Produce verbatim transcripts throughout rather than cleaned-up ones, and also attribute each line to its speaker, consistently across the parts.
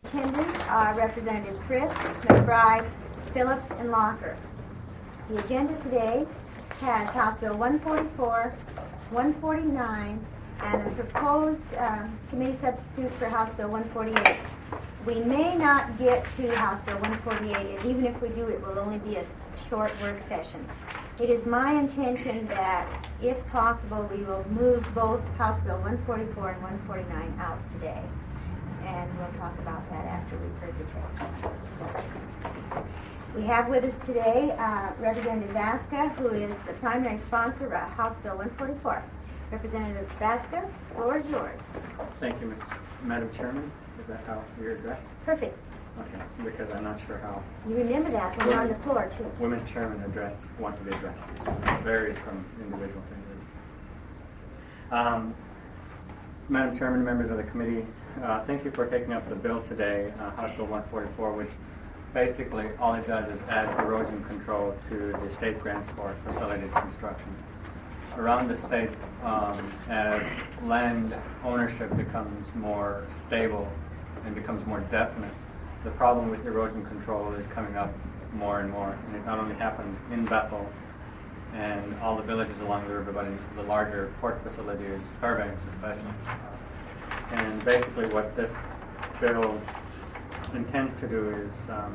Speaker 1: attendance are Representative Fritz, McBride, Phillips, and Locker. The agenda today has House Bill one forty-four, one forty-nine, and a proposed uh, committee substitute for House Bill one forty-eight. We may not get to House Bill one forty-eight, and even if we do, it will only be a short work session. It is my intention that, if possible, we will move both House Bill one forty-four and one forty-nine out today. And we'll talk about that after we've heard the testimony. We have with us today uh, Representative Vasca, who is the primary sponsor of House Bill one forty-four. Representative Vasca, the floor is yours.
Speaker 2: Thank you, Miz Madam Chairman. Is that how you're addressed?
Speaker 1: Perfect.
Speaker 2: Okay, because I'm not sure how
Speaker 1: You remember that when you're on the floor, too.
Speaker 2: women's chairman address want to be addressed. It varies from individual to individual. Um, Madam Chairman, members of the committee, uh, thank you for taking up the bill today, uh, House Bill one forty-four, which basically all it does is add erosion control to the state grants for facilities construction. Around the state, um, as land ownership becomes more stable and becomes more definite, the problem with erosion control is coming up more and more. And it not only happens in Bethel and all the villages along the river, but in the larger port facilities, Fairbanks especially. And basically what this bill intends to do is um,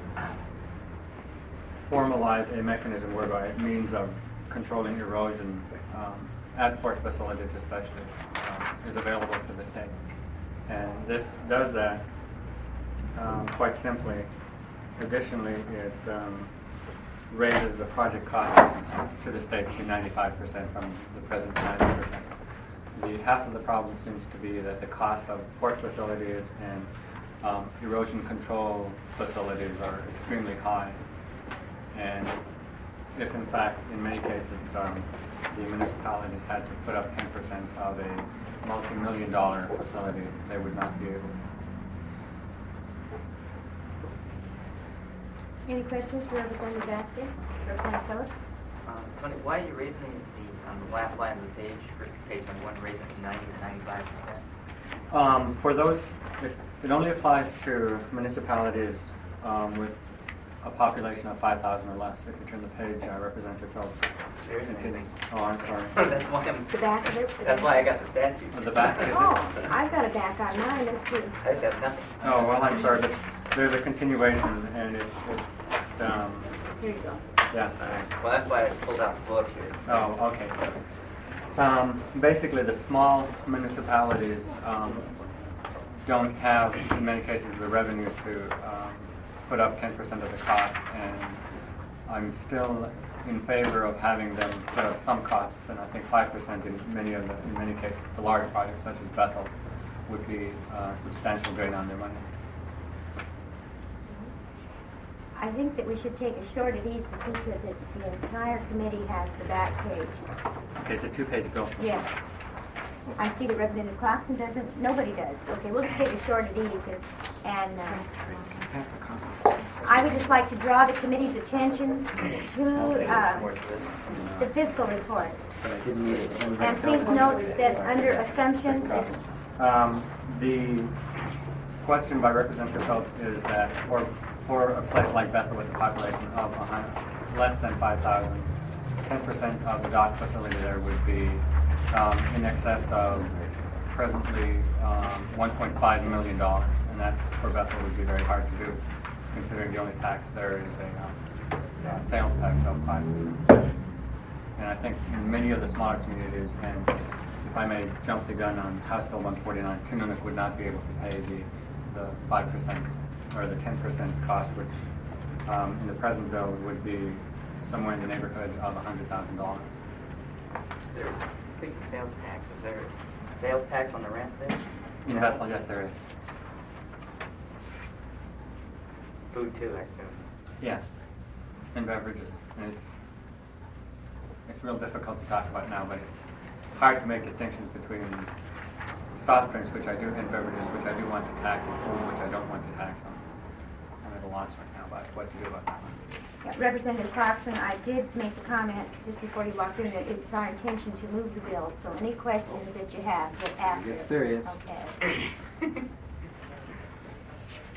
Speaker 2: formalize a mechanism whereby a means of controlling erosion um, at port facilities especially um, is available to the state. And this does that um, quite simply. Additionally, it um, raises the project costs to the state to ninety-five percent from the present ninety percent. The half of the problem seems to be that the cost of port facilities and um, erosion control facilities are extremely high. And if in fact, in many cases, um, the municipalities had to put up ten percent of a multi-million dollar facility, they would not be able to.
Speaker 1: Any questions for Representative Vasquez? Representative Phillips?
Speaker 3: Um, Tony, why are you raising the, on the last line of the page, for page twenty-one, raising it from ninety to ninety-five percent?
Speaker 2: Um, for those, it, it only applies to municipalities um, with a population of five thousand or less. If you turn the page, uh, Representative Phillips.
Speaker 3: There isn't anything.
Speaker 2: Oh, I'm sorry.
Speaker 3: That's why I'm.
Speaker 1: The back of it?
Speaker 3: That's why I got the statute.
Speaker 2: Oh, the back, is it?
Speaker 1: Oh, I've got a back on mine. Let's see.
Speaker 3: I just have nothing.
Speaker 2: Oh, well, I'm sorry, but there's a continuation, and it, it um,
Speaker 1: Here you go.
Speaker 2: yes.
Speaker 3: All right. Well, that's why I pulled out the book here.
Speaker 2: Oh, okay. Um, basically, the small municipalities um, don't have, in many cases, the revenue to um, put up ten percent of the cost, and I'm still in favor of having them put up some costs, and I think five percent in many of the, in many cases, the large projects such as Bethel would be a substantial drain on their money.
Speaker 1: I think that we should take a short at ease to see to it that the entire committee has the back page.
Speaker 2: Okay, it's a two-page bill.
Speaker 1: Yes. I see that Representative Clarkson doesn't. Nobody does. Okay, we'll just take a short at ease. And, and uh, I would just like to draw the committee's attention to uh, the fiscal report. And please note that under assumptions, it's
Speaker 2: Um, the question by Representative Phelps is that for, for a place like Bethel with a population of one hundred, less than five thousand, ten percent of the dock facility there would be um, in excess of presently um, one point five million dollars, and that for Bethel would be very hard to do, considering the only tax there is a um, uh, sales tax of five percent. And I think in many of the smaller communities, and if I may jump the gun on House Bill one forty-nine, Tununak would not be able to pay the the five percent or the ten percent cost, which um, in the present bill would be somewhere in the neighborhood of one hundred thousand dollars.
Speaker 3: Speaking of sales tax, is there sales tax on the rent there?
Speaker 2: In Bethel, yes, there is.
Speaker 3: Food too, I assume.
Speaker 2: Yes, and beverages. And it's it's real difficult to talk about now, but it's hard to make distinctions between soft drinks, which I do, and beverages, which I do want to tax, and food, which I don't want to tax on. I'm at a loss right now about what to do about that one.
Speaker 1: Yeah, Representative Clarkson, I did make the comment just before you walked in that it's our intention to move the bill. So any questions that you have, get after.
Speaker 4: Get serious.
Speaker 1: Okay.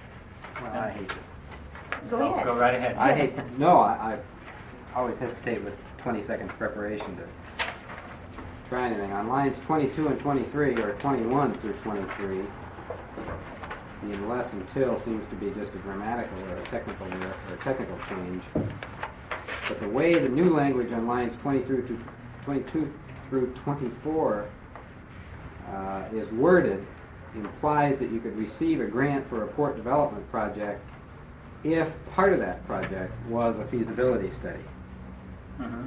Speaker 4: Well, I hate it.
Speaker 1: Go
Speaker 2: Oh,
Speaker 1: ahead.
Speaker 2: Go right ahead.
Speaker 4: I
Speaker 1: Yes.
Speaker 4: hate, no, I, I always hesitate with twenty seconds preparation to try anything. On lines twenty-two and twenty-three, or twenty-one through twenty-three, the unless until seems to be just a grammatical or a technical or a technical change. But the way the new language on lines twenty-two to twenty-two through twenty-four uh, is worded implies that you could receive a grant for a port development project if part of that project was a feasibility study.
Speaker 2: Mhm.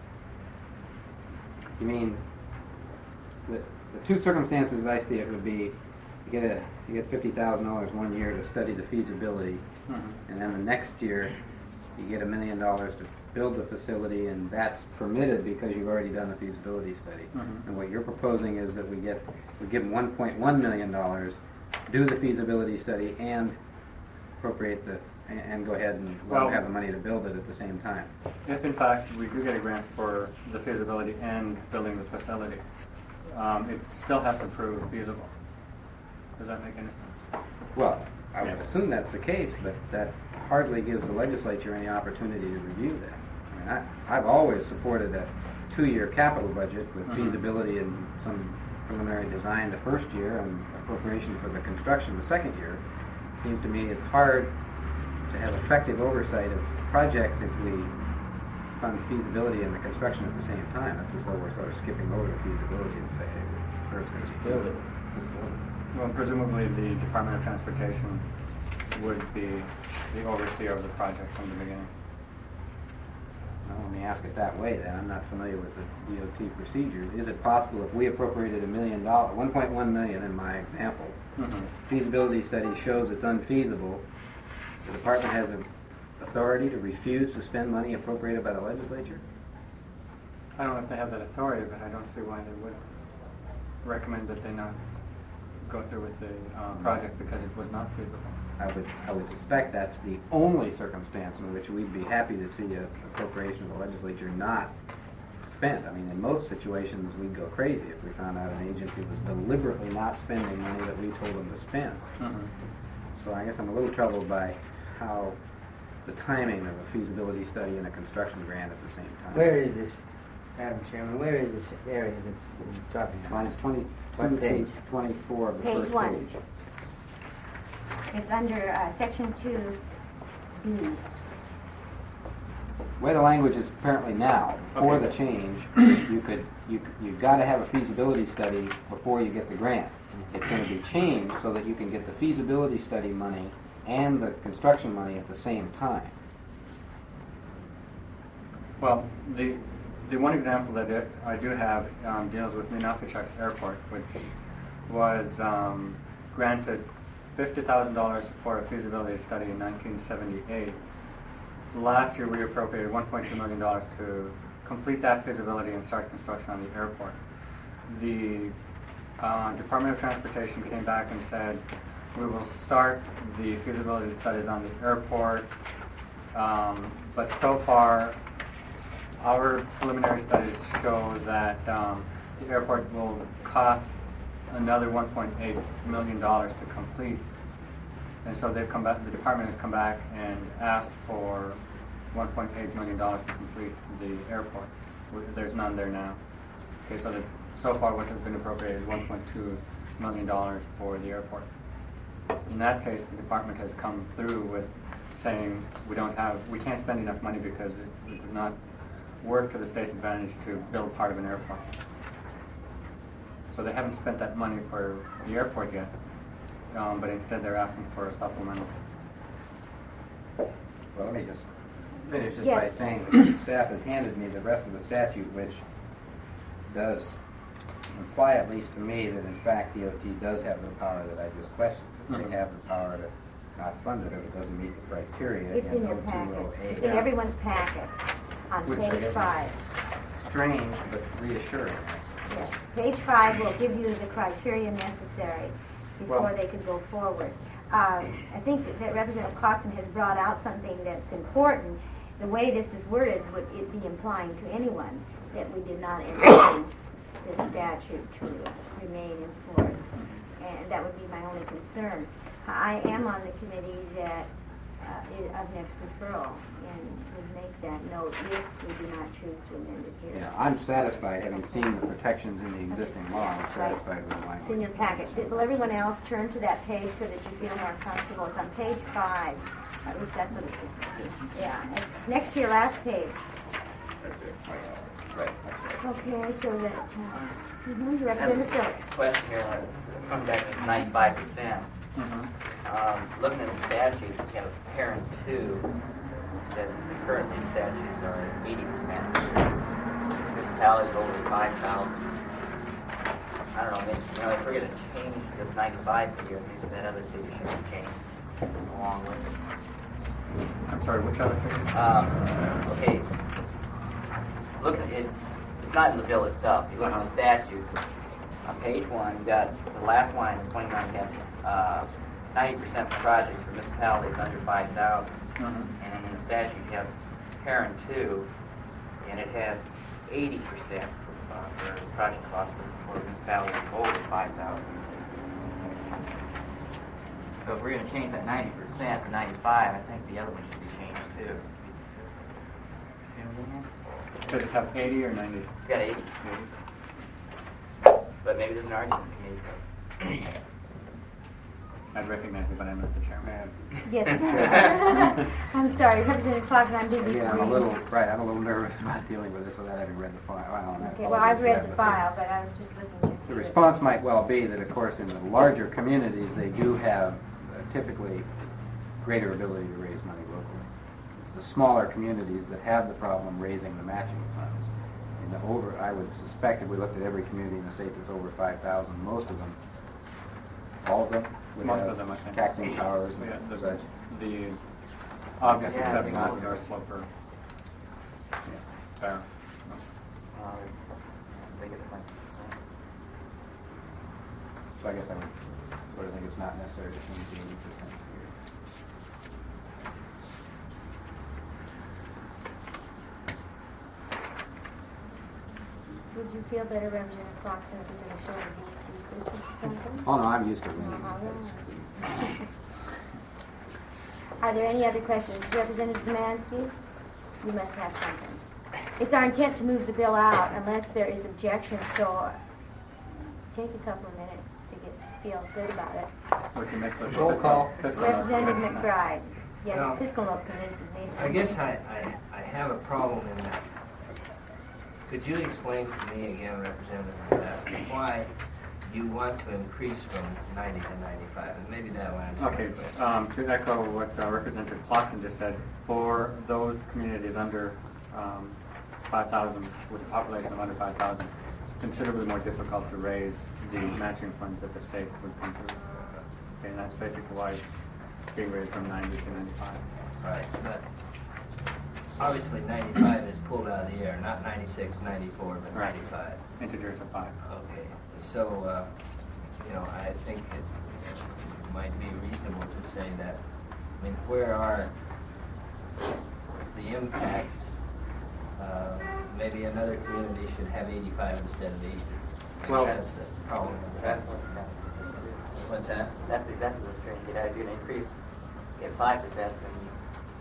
Speaker 4: You mean, the, the two circumstances I see it would be, you get a, you get fifty thousand dollars one year to study the feasibility,
Speaker 2: Mhm.
Speaker 4: and then the next year you get a million dollars to build the facility, and that's permitted because you've already done the feasibility study.
Speaker 2: Mhm.
Speaker 4: And what you're proposing is that we get, we give them one point one million dollars, do the feasibility study, and appropriate the, and, and go ahead and let
Speaker 2: Well-
Speaker 4: them have the money to build it at the same time.
Speaker 2: If in fact we do get a grant for the feasibility and building the facility, um, it still has to prove feasible. Does that make any sense?
Speaker 4: Well, I would
Speaker 2: Yeah.
Speaker 4: assume that's the case, but that hardly gives the legislature any opportunity to review that. I mean, I, I've always supported a two-year capital budget with
Speaker 2: Mhm.
Speaker 4: feasibility and some preliminary design the first year and appropriation for the construction the second year. Seems to me it's hard to have effective oversight of projects if we fund feasibility and the construction at the same time. It's as though we're sort of skipping over the feasibility and say, hey, first let's build it. Let's build it.
Speaker 2: Well, presumably the Department of Transportation would be the overseer of the project from the beginning.
Speaker 4: Well, let me ask it that way then. I'm not familiar with the D O T procedures. Is it possible if we appropriated a million dollars, one point one million in my example,
Speaker 2: Mhm.
Speaker 4: feasibility study shows it's unfeasible, the department has an authority to refuse to spend money appropriated by the legislature?
Speaker 2: I don't know if they have that authority, but I don't see why they would recommend that they not go through with the uh, project because it was not feasible.
Speaker 4: I would, I would suspect that's the only circumstance in which we'd be happy to see a appropriation of the legislature not spent. I mean, in most situations, we'd go crazy if we found out an agency was deliberately not spending money that we told them to spend.
Speaker 2: Mhm.
Speaker 4: So I guess I'm a little troubled by how the timing of a feasibility study and a construction grant at the same time.
Speaker 5: Where is this, Madam Chairman, where is this area that you're talking about?
Speaker 4: Lines twenty-two
Speaker 5: What
Speaker 4: to
Speaker 5: page?
Speaker 4: twenty-four of the
Speaker 1: Page
Speaker 4: first
Speaker 1: one.
Speaker 4: page.
Speaker 1: It's under uh, section two B.
Speaker 4: The way the language is apparently now, before
Speaker 2: Okay.
Speaker 4: the change, you could, you, you've got to have a feasibility study before you get the grant. It's going to be changed so that you can get the feasibility study money and the construction money at the same time.
Speaker 2: Well, the the one example that it, I do have um, deals with Minnepichuk Airport, which was um, granted fifty thousand dollars for a feasibility study in nineteen seventy-eight. Last year, we appropriated one point two million dollars to complete that feasibility and start construction on the airport. The uh, Department of Transportation came back and said, we will start the feasibility studies on the airport, um, but so far, our preliminary studies show that um, the airport will cost another one point eight million dollars to complete. And so they've come back, the department has come back and asked for one point eight million dollars to complete the airport. There's none there now. Okay, so the, so far what has been appropriated is one point two million dollars for the airport. In that case, the department has come through with saying we don't have, we can't spend enough money because it, it does not work to the state's advantage to build part of an airport. So they haven't spent that money for the airport yet, um, but instead they're asking for a supplemental.
Speaker 4: Well, let me just finish this
Speaker 1: Yes.
Speaker 4: by saying that the staff has handed me the rest of the statute, which does imply, at least to me, that in fact D O T does have the power that I just questioned. That
Speaker 2: Mhm.
Speaker 4: They have the power to not fund it if it doesn't meet the criteria.
Speaker 1: It's in your
Speaker 4: O two
Speaker 1: packet.
Speaker 4: oh eight.
Speaker 1: It's in everyone's packet on
Speaker 4: Which I
Speaker 1: page
Speaker 4: guess
Speaker 1: five.
Speaker 4: is strange, but reassuring.
Speaker 1: Yes. Page five will give you the criteria necessary before
Speaker 4: Well-
Speaker 1: they could go forward. Um, I think that- that Representative Clarkson has brought out something that's important. The way this is worded, would it be implying to anyone that we did not intend this statute to remain in force? And that would be my only concern. I am on the committee that uh, i- of next referral and would make that note if we do not choose to amend it here.
Speaker 4: Yeah, I'm satisfied, having seen the protections in the existing law, I'm
Speaker 1: That's right.
Speaker 4: satisfied with the
Speaker 1: It's in
Speaker 4: language.
Speaker 1: your packet. Did- Will everyone else turn to that page so that you feel more comfortable? It's on page five. At least that's what it is. Yeah, it's next to your last page.
Speaker 4: Right, that's right.
Speaker 1: Okay, so that, uh, mhm, Representative Phillips.
Speaker 3: Question here, uh, coming back to ninety-five percent.
Speaker 2: Mhm.
Speaker 3: Um, looking at the statutes, you have a parent two, says the current statutes are eighty percent. Municipalities over five thousand. I don't know, maybe, you know, if we're gonna change this ninety-five figure, maybe that other figure should change along with it.
Speaker 2: I'm sorry, which other figure?
Speaker 3: Um, okay, look, at it's, it's not in the bill itself, you look at the statutes, on page one, you got the last line in twenty-nine, you have, uh, ninety percent for projects for municipalities under five thousand.
Speaker 2: Mhm.
Speaker 3: And then in the statute, you have parent two, and it has eighty percent for, uh, for project costs for, for municipalities over five thousand. So if we're gonna change that ninety percent to ninety-five, I think the other one should be changed too, to be consistent. See what I mean?
Speaker 2: Does it have eighty or ninety?
Speaker 3: It's got eighty,
Speaker 2: eighty.
Speaker 3: but maybe there's an argument to be made.
Speaker 2: I'd recognize it, but I'm not the chairman.
Speaker 1: Yes. I'm sorry, Representative Clarkson, I'm busy.
Speaker 4: Again, I'm a
Speaker 1: reading.
Speaker 4: little, right, I'm a little nervous about dealing with this without having read the file. Well, and I
Speaker 1: Okay, well, I've
Speaker 4: apologize for
Speaker 1: read
Speaker 4: that,
Speaker 1: the
Speaker 4: but
Speaker 1: file, but I was just looking to see.
Speaker 4: The
Speaker 1: it.
Speaker 4: response might well be that, of course, in the larger communities, they do have uh, typically greater ability to raise money locally. It's the smaller communities that have the problem raising the matching funds. In the over, I would suspect if we looked at every community in the state that's over five thousand, most of them, all of them, would
Speaker 2: Most
Speaker 4: have
Speaker 2: of them, I think.
Speaker 4: taxing powers
Speaker 2: Yeah,
Speaker 4: and
Speaker 2: there's
Speaker 4: such.
Speaker 2: the obvious
Speaker 3: Yeah, I
Speaker 2: exception
Speaker 3: think
Speaker 2: is
Speaker 3: most
Speaker 2: North
Speaker 3: are.
Speaker 2: Sloper. Fair.
Speaker 3: Uh, they get the point.
Speaker 4: So I guess I would sort of think it's not necessary to change the eighty percent here.
Speaker 1: Would you feel better, Representative Clarkson, if you're going to show the D C fifty something?
Speaker 4: Oh, no, I'm used to winning.
Speaker 1: All
Speaker 4: That's-
Speaker 1: right. Are there any other questions? Representative Zemansky? You must have something. It's our intent to move the bill out unless there is objection, so take a couple of minutes to get, feel good about it.
Speaker 2: We can make the
Speaker 5: Roll
Speaker 2: fiscal-
Speaker 5: call.
Speaker 2: fiscal note.
Speaker 1: Representative McBride. Yeah,
Speaker 5: No.
Speaker 1: the fiscal note convinces me.
Speaker 5: I guess I, I, I have a problem in that. Could you explain to me again, Representative McCaskey, why you want to increase from ninety to ninety-five? And maybe that'll answer my
Speaker 2: Okay,
Speaker 5: question.
Speaker 2: um, to echo what uh, Representative Clarkson just said, for those communities under um, five thousand, with a population of under five thousand, it's considerably more difficult to raise the matching funds that the state would come through. Okay, and that's basically why it's being raised from ninety to ninety-five.
Speaker 5: Right, but obviously ninety-five is pulled out of the air, not ninety-six, ninety-four, but
Speaker 2: Right.
Speaker 5: ninety-five.
Speaker 2: Integers of five.
Speaker 5: Okay, so, uh, you know, I think it might be reasonable to say that, I mean, where are the impacts? Uh, maybe another community should have eighty-five instead of eighty. Maybe
Speaker 2: Well-
Speaker 5: that's the problem.
Speaker 3: That's what's happening.
Speaker 5: What's that?
Speaker 3: That's exactly what's trying to get at. If you're gonna increase, get five percent, then you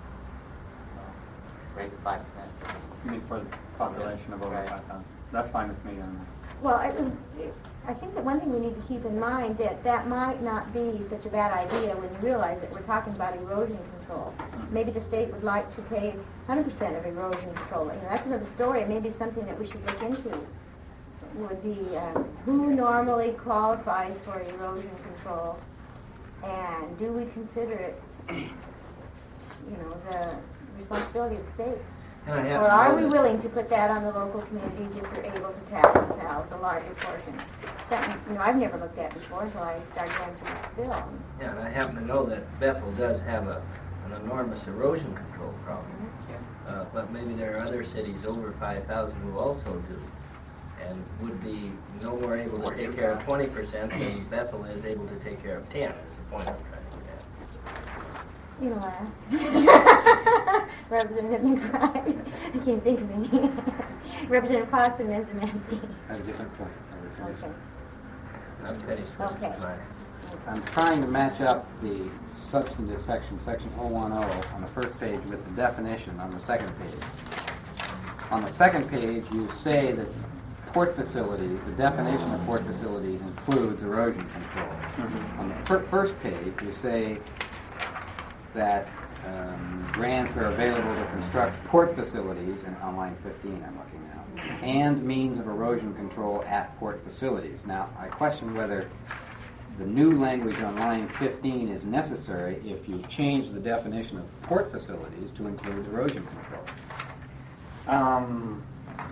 Speaker 3: uh, raise it five percent.
Speaker 2: You mean for the population of over
Speaker 3: Right.
Speaker 2: five thousand? That's fine with me on that.
Speaker 1: Well, I, I think that one thing we need to keep in mind that that might not be such a bad idea when you realize that we're talking about erosion control. Maybe the state would like to pay one hundred percent of erosion control. You know, that's another story. Maybe something that we should look into would be um, who normally qualifies for erosion control, and do we consider it, you know, the responsibility of the state?
Speaker 5: And I have
Speaker 1: Or
Speaker 5: to
Speaker 1: are
Speaker 5: know
Speaker 1: we
Speaker 5: that-
Speaker 1: willing to put that on the local communities if they're able to tax themselves a larger portion? Something, you know, I've never looked at before until I started going through this bill.
Speaker 5: Yeah, and I happen to know that Bethel does have a, an enormous erosion control problem. Uh, but maybe there are other cities over five thousand who also do, and would be no more able to take care of twenty percent than Bethel is able to take care of ten, is the point I'm trying to get at.
Speaker 1: You know, ask. Representative McBride. I can't think of any. Representative Clarkson, then Zemanski.
Speaker 4: I have a different point. I would
Speaker 1: Okay.
Speaker 4: finish.
Speaker 5: I'm finished with
Speaker 1: Okay.
Speaker 5: my
Speaker 4: I'm trying to match up the substantive section, section oh one oh, on the first page with the definition on the second page. On the second page, you say that port facilities, the definition of port facilities includes erosion control. Mm-hmm. On the fir- first page, you say that um, grants are available to construct port facilities, and on line fifteen I'm looking now, and means of erosion control at port facilities. Now, I question whether the new language on line fifteen is necessary if you change the definition of port facilities to include erosion control.
Speaker 2: Um,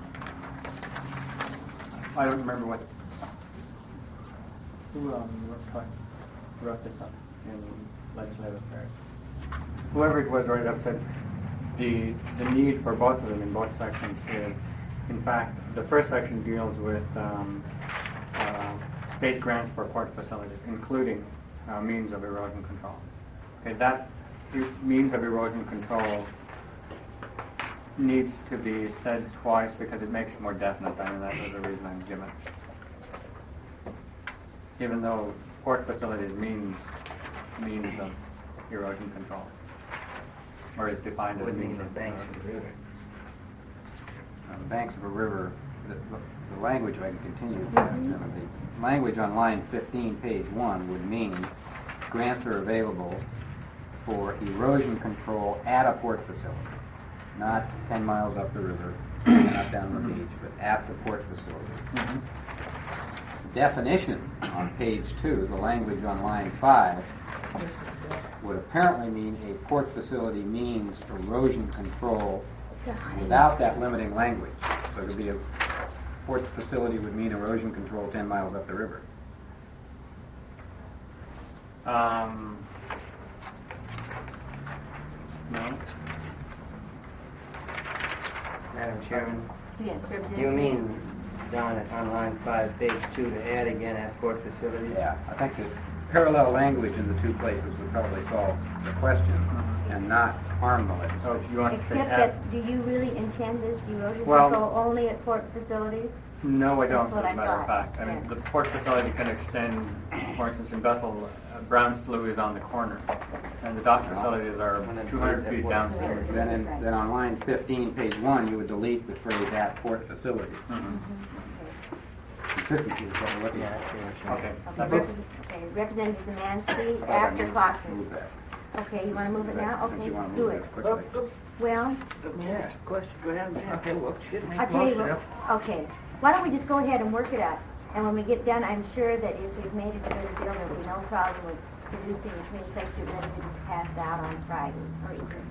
Speaker 2: I don't remember what, who um, wrote, wrote this up in legislative affairs. Whoever it was wrote it up said the, the need for both of them in both sections is, in fact, the first section deals with um, uh, state grants for port facilities, including uh, means of erosion control. Okay, that means of erosion control needs to be said twice because it makes it more definite. I mean, that was the reason I'm given. Even though port facilities means means of erosion control, or is defined as means of
Speaker 5: banks of the river.
Speaker 4: On the banks of a river, the, the language, if I can continue, mm-hmm. the language on line fifteen, page one, would mean grants are available for erosion control at a port facility. Not ten miles up the river, not down the beach, but at the port facility. Mm-hmm. The definition on page two, the language on line five, would apparently mean a port facility means erosion control without that limiting language. So it would be a port facility would mean erosion control ten miles up the river.
Speaker 2: Um, no.
Speaker 6: Madam Chairman,
Speaker 1: Yes, Representative.
Speaker 6: you mean down on line five, page two, to add again at port facilities?
Speaker 4: Yeah, I think the parallel language in the two places would probably solve the question and not harm the legislation.
Speaker 2: So you want to say
Speaker 1: Except
Speaker 2: at,
Speaker 1: that, do you really intend this erosion
Speaker 2: Well-
Speaker 1: control only at port facilities?
Speaker 2: No, I don't,
Speaker 1: That's what
Speaker 2: as
Speaker 1: I
Speaker 2: a matter of
Speaker 1: thought,
Speaker 2: fact. I mean,
Speaker 1: yes.
Speaker 2: the port facility can extend, for instance, in Bethel, uh, Brown Slough is on the corner, and the dock facilities are two hundred feet downstream.
Speaker 4: Then, in, then on line fifteen, page one, you would delete the phrase "at port facilities."
Speaker 2: Mm-hmm.
Speaker 4: Consistency is what we're looking at.
Speaker 2: Okay.
Speaker 1: Okay,
Speaker 2: That's
Speaker 1: Rep-
Speaker 2: it.
Speaker 1: okay, Representative Zemansky,
Speaker 4: But
Speaker 1: after
Speaker 4: I move-
Speaker 1: Clarkson.
Speaker 4: move that.
Speaker 1: Okay, you want to move it now?
Speaker 4: Since
Speaker 1: Okay,
Speaker 4: you want to
Speaker 1: do
Speaker 4: move
Speaker 1: it.
Speaker 4: this quickly.
Speaker 1: Well,
Speaker 5: Let me ask a question. Go ahead, Jim.
Speaker 6: Okay, well, shit, make
Speaker 1: I'll tell you
Speaker 6: motion.
Speaker 1: what, okay. Why don't we just go ahead and work it out? And when we get done, I'm sure that if we've made it a good bill, there'll be no problem with producing the committee secretary ready to be passed out on Friday or even,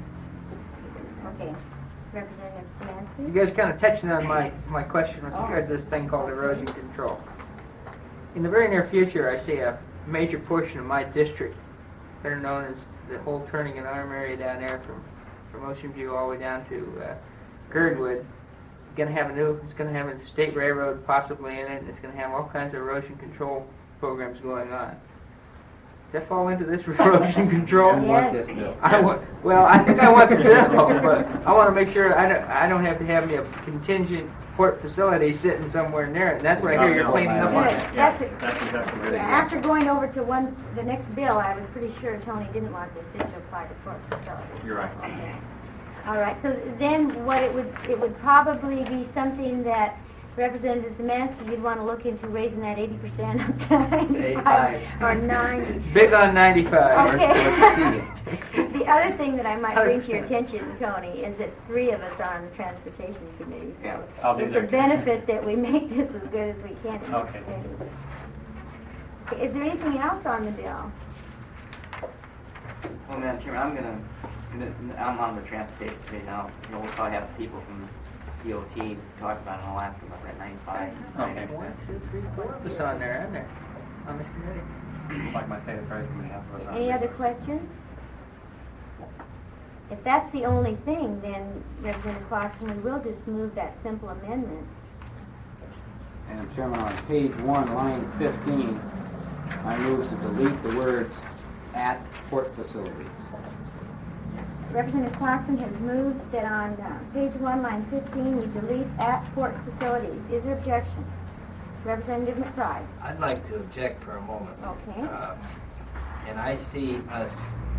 Speaker 1: yeah. Okay. Representative
Speaker 7: You
Speaker 1: Zemansky?
Speaker 7: guys kind of touching on my, my question with regard to this thing called erosion control. In the very near future, I see a major portion of my district, better known as the whole Turning and Arm area down there from, from Ocean View all the way down to uh, Girdwood, going to have a new, it's going to have a state railroad possibly in it, and it's going to have all kinds of erosion control programs going on. Does that fall into this erosion control?
Speaker 4: I want this bill.
Speaker 7: I want, well, I think I want the bill, but I want to make sure I don't, I don't have to have me a contingent port facility sitting somewhere near it. And that's what I hear you're cleaning up on.
Speaker 1: Good,
Speaker 7: that.
Speaker 1: that's
Speaker 2: Yeah,
Speaker 1: it.
Speaker 2: that's exactly what it
Speaker 1: Yeah,
Speaker 2: is.
Speaker 1: after going over to one, the next bill, I was pretty sure Tony didn't want this just to apply to port facilities.
Speaker 2: You're right.
Speaker 1: Okay. All right, so then what it would, it would probably be something that Representative Zemansky, you'd want to look into raising that eighty percent up to ninety-five or ninety.
Speaker 7: Big on ninety-five.
Speaker 1: Okay. The other thing that I might bring to your
Speaker 7: one hundred percent.
Speaker 1: attention, Tony, is that three of us are on the Transportation Committee,
Speaker 2: Yeah,
Speaker 1: so
Speaker 2: I'll be
Speaker 1: it's
Speaker 2: there
Speaker 1: a
Speaker 2: too.
Speaker 1: benefit that we make this as good as we can. in this
Speaker 2: Okay.
Speaker 1: committee. Okay, is there anything else on the bill?
Speaker 3: Well, Madam Chairman, I'm gonna, I'm on the transportation committee now. You know, we'll probably have people from D O T talk about it, and I'll ask them about that ninety-five.
Speaker 2: Okay.
Speaker 7: One, two, three, four of us on there, aren't there? On this committee.
Speaker 2: It's like my state affairs committee has was on.
Speaker 1: Any other questions? If that's the only thing, then Representative Clarkson, we will just move that simple amendment.
Speaker 4: And Chairman, on page one, line fifteen, I move to delete the words "at port facilities."
Speaker 1: Representative Clarkson has moved that on uh, page one, line fifteen, we delete at port facilities. Is there objection? Representative McBride.
Speaker 5: I'd like to object for a moment.
Speaker 1: Okay.
Speaker 5: Uh, And I see us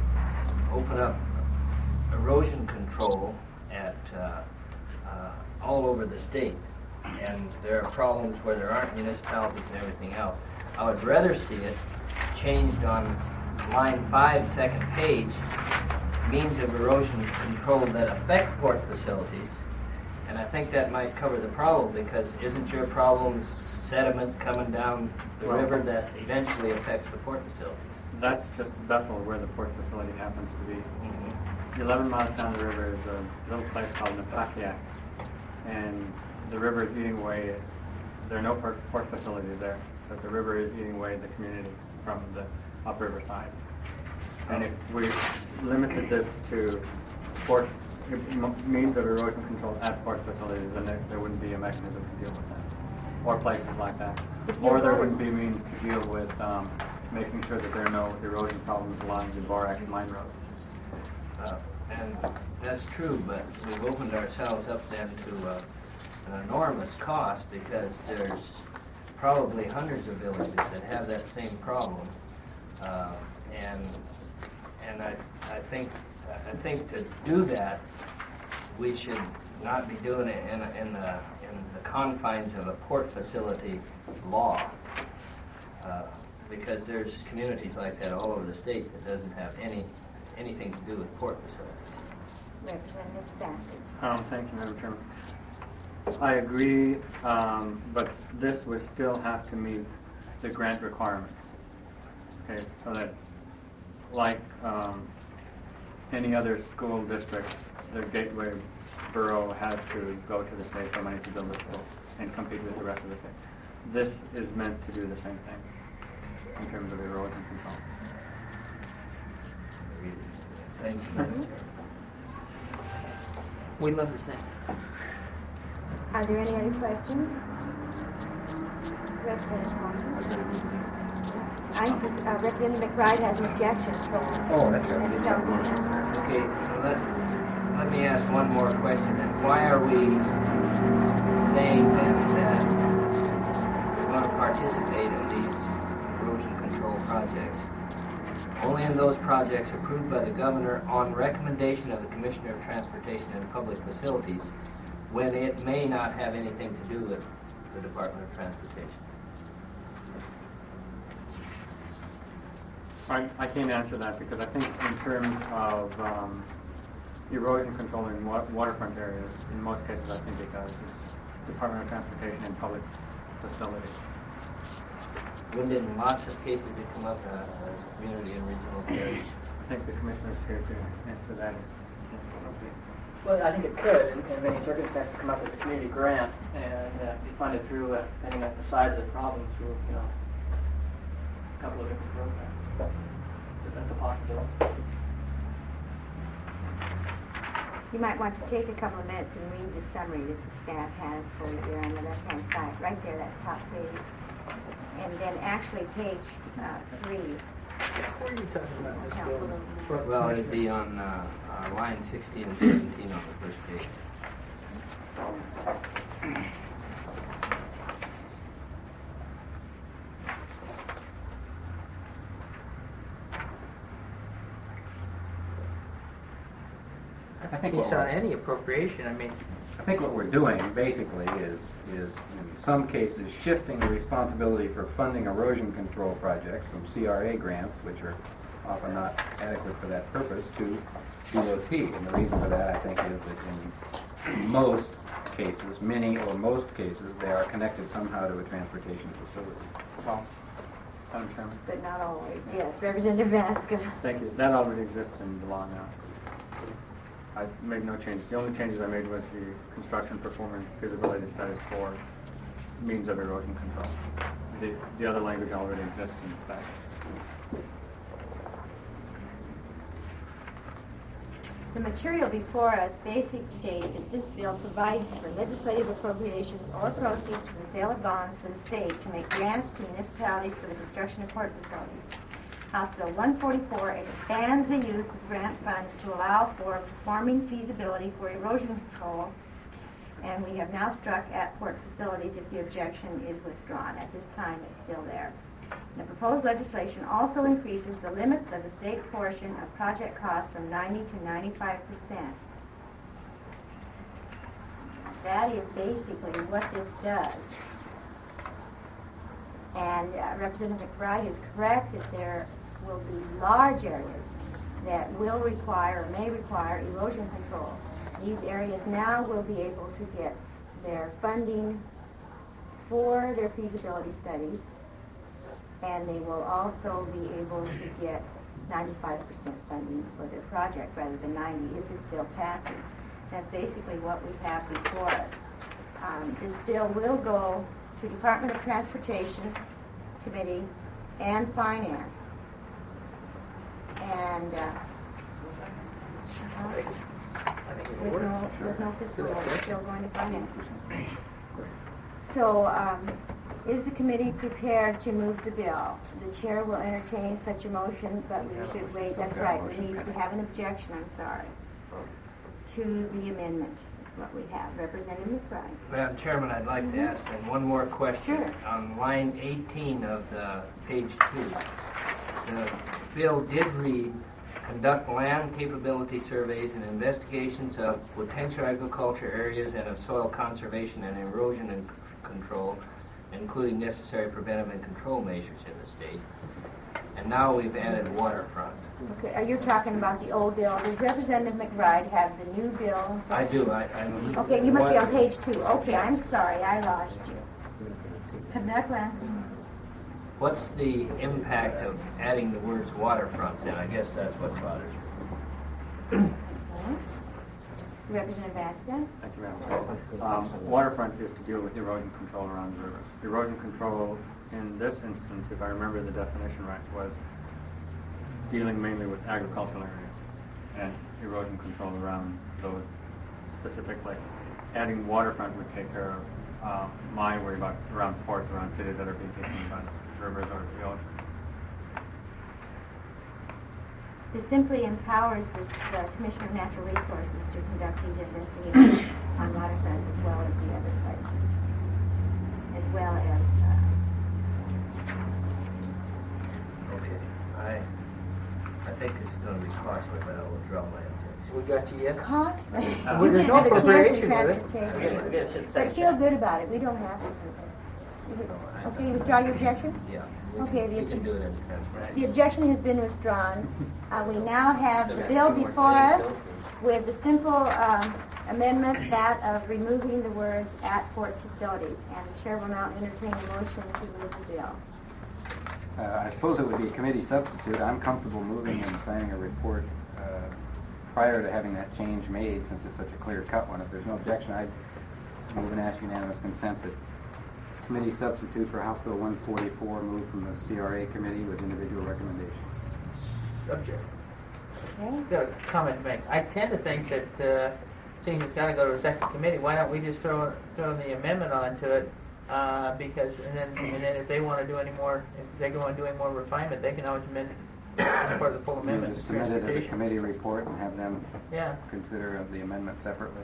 Speaker 5: open up erosion control at uh, uh, all over the state. And there are problems where there aren't municipalities and everything else. I would rather see it changed on line five, second page, means of erosion control that affect port facilities. And I think that might cover the problem, because isn't your problem sediment coming down the
Speaker 2: Well-
Speaker 5: river that eventually affects the port facilities?
Speaker 2: That's just Bethel, where the port facility happens to be. eleven miles down the river is a little place called Napakiak, and the river is eating away. There are no port, port facilities there, but the river is eating away the community from the upriver side. And if we limited this to port m- means of erosion control at port facilities, then there, there wouldn't be a mechanism to deal with that, or places like that, or there wouldn't be means to deal with um, making sure that there are no erosion problems along the Borax Mine Road.
Speaker 5: Uh, And that's true, but we've opened ourselves up then to uh, an enormous cost, because there's probably hundreds of villages that have that same problem. Uh, And, and I, I think, I think to do that, we should not be doing it in, in the, in the confines of a port facility law. Uh, Because there's communities like that all over the state that doesn't have any, anything to do with port facilities.
Speaker 1: Representative Sassy.
Speaker 2: Um, thank you, Madam Chairman. I agree, um, but this would still have to meet the grant requirements. Okay, so that, like um, any other school district, the Gateway Borough has to go to the state for money to build a school and compete with the rest of the state. This is meant to do the same thing in terms of erosion control.
Speaker 5: Thank you, Madam Chair.
Speaker 7: We love the same.
Speaker 1: Are there any other questions? Representative Swanson. I, uh, Representative McBride has an objection, so.
Speaker 5: Oh, that's right.
Speaker 1: and so-
Speaker 5: Okay, let, let me ask one more question then. Why are we saying then that we're going to participate in these erosion control projects only in those projects approved by the governor on recommendation of the Commissioner of Transportation and Public Facilities, when it may not have anything to do with the Department of Transportation?
Speaker 2: I, I can't answer that, because I think in terms of um, erosion control in wa- waterfront areas, in most cases I think it does. It's Department of Transportation and Public Facilities.
Speaker 5: Wouldn't in lots of cases it come up uh, as community and regional affairs?
Speaker 2: I think the Commissioner's here to answer that.
Speaker 8: Well, I think it could, in, in many circumstances, come up as a community grant and uh, be funded through, uh, depending on the size of the problem, through, you know, a couple of different programs. But that's a possibility.
Speaker 1: You might want to take a couple of minutes and read the summary that the staff has for you there on the left-hand side, right there, that top page. And then actually page uh, three.
Speaker 7: What are you talking about, Miz
Speaker 1: Count a little
Speaker 7: Bill?
Speaker 1: more.
Speaker 5: Well, it'd be on uh, uh, line sixteen and seventeen on the first page.
Speaker 7: I think he's on any appropriation, I mean,
Speaker 4: I think what we're doing basically is, is in some cases shifting the responsibility for funding erosion control projects from C R A grants, which are often not adequate for that purpose, to D O T. And the reason for that, I think, is that in most cases, many or most cases, they are connected somehow to a transportation facility.
Speaker 2: Well, Madam Chairman.
Speaker 1: But not always. Yes, Representative Vasca.
Speaker 2: Thank you. That already exists in the law now. I made no changes. The only changes I made was the construction performance feasibility studies for means of erosion control. The, the other language already exists in the spec.
Speaker 1: The material before us basically states that this bill provides for legislative appropriations or proceeds from the sale of bonds to the state to make grants to municipalities for the construction of port facilities. House Bill one forty-four expands the use of grant funds to allow for performing feasibility for erosion control And we have now struck at port facilities if the objection is withdrawn. At this time, it's still there. The proposed legislation also increases the limits of the state portion of project costs from ninety to ninety-five percent. That is basically what this does. And uh, Representative McBride is correct that there will be large areas that will require or may require erosion control. These areas now will be able to get their funding for their feasibility study, and they will also be able to get ninety-five percent funding for their project rather than ninety if this bill passes. That's basically what we have before us. Um, this bill will go to Department of Transportation Committee and Finance. And uh, with no, with no fiscal vote, it's still going to Finance. So, um, is the committee prepared to move the bill? The chair will entertain such a motion, but we should wait. That's right. We need to have an objection, I'm sorry, to the amendment. Is what we have. Representative McBride.
Speaker 5: Madam Chairman, I'd like
Speaker 1: Mm-hmm.
Speaker 5: to ask them one more question.
Speaker 1: Sure.
Speaker 5: On line eighteen of the page two, the bill did read, conduct land capability surveys and investigations of potential agriculture areas and of soil conservation and erosion and c- control, including necessary preventive and control measures in the state. And now we've added waterfront.
Speaker 1: Okay, are you talking about the old bill? Does Representative McBride have the new bill?
Speaker 5: I do, I, I...
Speaker 1: Okay, you must be on page two. Okay, I'm sorry, I lost you. Conduct land.
Speaker 5: What's the impact of adding the words waterfront then? I guess that's what bothers me.
Speaker 1: Okay. Representative Vasquez?
Speaker 2: Thank you, Madam Chair. Um, waterfront is to deal with erosion control around the rivers. Erosion control, in this instance, if I remember the definition right, was dealing mainly with agricultural areas and erosion control around those specific places. Adding waterfront would take care of uh, my worry about around ports, around cities that are being taken by rivers or the ocean.
Speaker 1: This simply empowers the, the Commissioner of Natural Resources to conduct these investigations on waterfronts as well as the other places, as well as. Uh,
Speaker 5: Okay. I, I think it's going to be costly, but I'll withdraw my objection.
Speaker 7: We got you yet?
Speaker 1: Cost?
Speaker 2: Uh,
Speaker 1: You
Speaker 7: there's
Speaker 1: can
Speaker 7: no
Speaker 1: have a chance
Speaker 7: appropriation
Speaker 1: in
Speaker 7: with it.
Speaker 1: transportation. But feel good about it. We don't have it. Okay, you withdraw your objection?
Speaker 5: Yeah. we
Speaker 1: Okay,
Speaker 5: can-
Speaker 1: the
Speaker 5: We can
Speaker 1: obje-
Speaker 5: do it in transport.
Speaker 1: The objection has been withdrawn. Uh, we now have the bill before us with the simple um, amendment, that of removing the words "at port facilities." And the chair will now entertain a motion to move the bill.
Speaker 4: Uh, I suppose it would be a committee substitute. I'm comfortable moving and signing a report uh, prior to having that change made, since it's such a clear-cut one. If there's no objection, I'd move and ask unanimous consent that committee substitute for House Bill one forty-four move from the C R A committee with individual recommendations.
Speaker 7: Subject.
Speaker 1: Okay?
Speaker 7: Got a comment to make. I tend to think that, uh, seeing it's got to go to a second committee, why don't we just throw throw the amendment onto it? Uh, because and then and then if they want to do any more, if they want to do any more refinement, they can always amend it as part of the full
Speaker 4: You
Speaker 7: amendment.
Speaker 4: just
Speaker 7: to
Speaker 4: submit it as a
Speaker 7: transportation.
Speaker 4: committee report and have them
Speaker 7: Yeah,
Speaker 4: consider the amendment separately.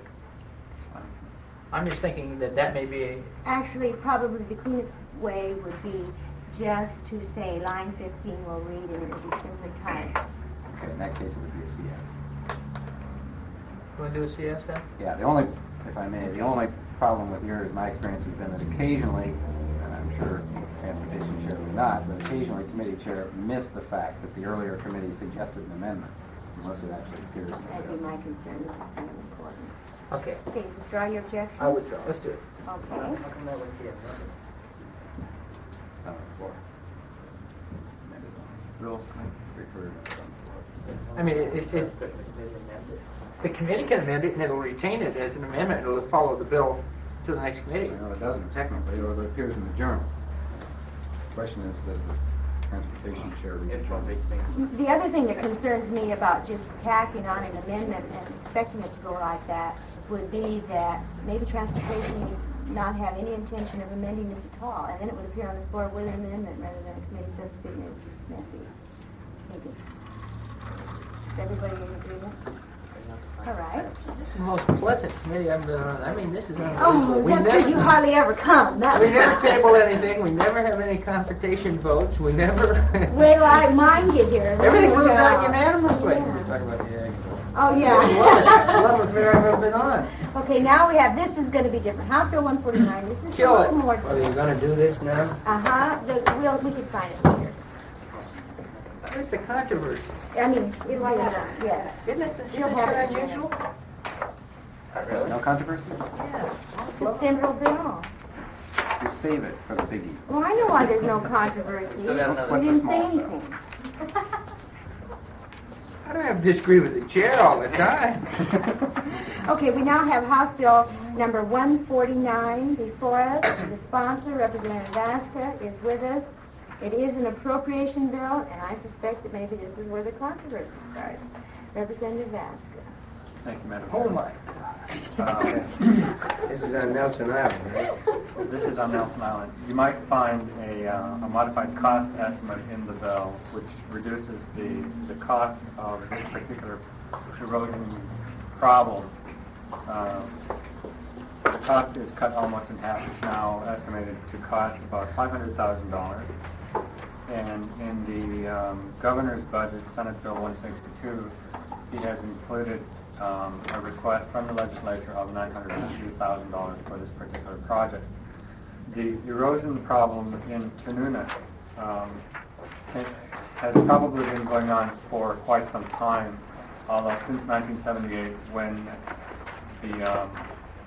Speaker 7: I'm just thinking that that may be a,
Speaker 1: Actually, probably the cleanest way would be just to say line fifteen will read and it would be simply typed.
Speaker 4: Okay, in that case, it would be a C S.
Speaker 7: want to do a C S then?
Speaker 4: Yeah, the only, if I may, the only problem with yours, my experience has been that occasionally, and I'm sure Transportation Chair would not, but occasionally Committee Chair missed the fact that the earlier committee suggested an amendment, unless it actually appears in the
Speaker 1: That'd be
Speaker 4: bill.
Speaker 1: my concern. This is kind of important.
Speaker 7: Okay,
Speaker 1: Okay, withdraw your objection.
Speaker 7: I'll withdraw. Let's do it.
Speaker 1: Okay.
Speaker 8: How come that would be amended?
Speaker 4: It's on the floor. Amended on Rules Committee, referred to on the floor.
Speaker 7: I mean, it, it, it, the committee can amend it and it'll retain it as an amendment. It'll follow the bill to the next committee.
Speaker 4: No, it doesn't technically, or it appears in the journal. The question is, does the Transportation Chair read
Speaker 8: It's
Speaker 4: the
Speaker 8: one
Speaker 4: journal?
Speaker 8: big thing.
Speaker 1: The other thing that concerns me about just tacking on an amendment and expecting it to go like that would be that maybe transportation would not have any intention of amending this at all, and then it would appear on the floor with an amendment rather than a committee substitute, and it's just messy. Thank you. Is everybody in agreement? All right.
Speaker 7: This is the most pleasant committee I've been on. I mean, this is
Speaker 1: Oh,
Speaker 7: unbelievable. We
Speaker 1: that's because
Speaker 7: never-
Speaker 1: you hardly ever come. That
Speaker 7: We
Speaker 1: was
Speaker 7: never table anything, we never have any confrontation votes, we never...
Speaker 1: Wait till I mine get here. then
Speaker 7: Everything
Speaker 1: we'll
Speaker 7: moves
Speaker 1: go.
Speaker 7: out unanimously.
Speaker 1: Yeah.
Speaker 4: Talk about the ag.
Speaker 1: Oh,
Speaker 7: Lowest
Speaker 1: yeah.
Speaker 7: lowest affair I've ever been on.
Speaker 1: Okay, now we have, this is gonna be different. House Bill one forty-nine, this is a
Speaker 7: Kill
Speaker 1: little
Speaker 7: it.
Speaker 1: more
Speaker 6: Well, are
Speaker 1: to
Speaker 6: you
Speaker 1: it.
Speaker 6: gonna do this now?
Speaker 1: Uh-huh, the, we'll, we can sign it here.
Speaker 7: Where's the controversy?
Speaker 1: I mean, it'll be enough, yes.
Speaker 7: Isn't it, isn't
Speaker 1: You'll have
Speaker 7: that
Speaker 1: it.
Speaker 7: unusual?
Speaker 3: Not really.
Speaker 4: No controversy?
Speaker 7: Yeah.
Speaker 1: It's a simple bill.
Speaker 4: Just save it for the biggies.
Speaker 1: Well, I know why there's no controversy.
Speaker 3: Still got another-
Speaker 1: We didn't say
Speaker 4: Small stuff.
Speaker 1: anything.
Speaker 7: I don't have to disagree with the chair all the time.
Speaker 1: Okay, we now have House Bill number one forty-nine before us. The sponsor, Representative Vasca, is with us. It is an appropriation bill, and I suspect that maybe this is where the controversy starts. Representative Vasca.
Speaker 2: Thank you, Madam
Speaker 7: Oh
Speaker 2: Chair.
Speaker 7: my.
Speaker 2: Uh,
Speaker 6: This is on Nelson Island, right?
Speaker 2: This is on Nelson Island. You might find a, uh, a modified cost estimate in the bill, which reduces the, the cost of this particular erosion problem. Uh, the cost is cut almost in half. It's now estimated to cost about five hundred thousand dollars. And in the um, governor's budget, Senate Bill one sixty-two, he has included um, a request from the legislature of nine hundred fifty thousand dollars for this particular project. The erosion problem in Tanuna um, has probably been going on for quite some time, although since nineteen seventy-eight, when the um,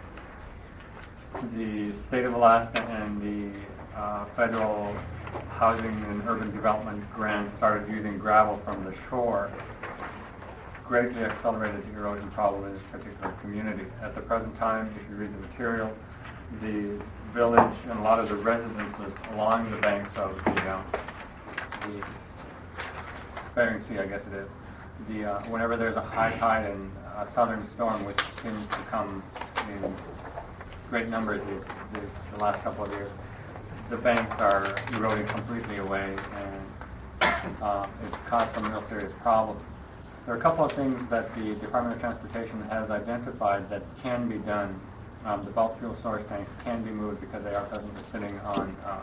Speaker 2: the state of Alaska and the uh, federal housing and urban development grants started using gravel from the shore, greatly accelerated the erosion problem in this particular community. At the present time, if you read the material, the village and a lot of the residences along the banks of the, uh, the Bering Sea, I guess it is, the, uh, whenever there's a high tide and a southern storm, which seems to come in great numbers these, these, the last couple of years, the banks are eroding completely away, and uh, it's caused some real serious problems. There are a couple of things that the Department of Transportation has identified that can be done. Um, the bulk fuel storage tanks can be moved because they are presently sitting on uh,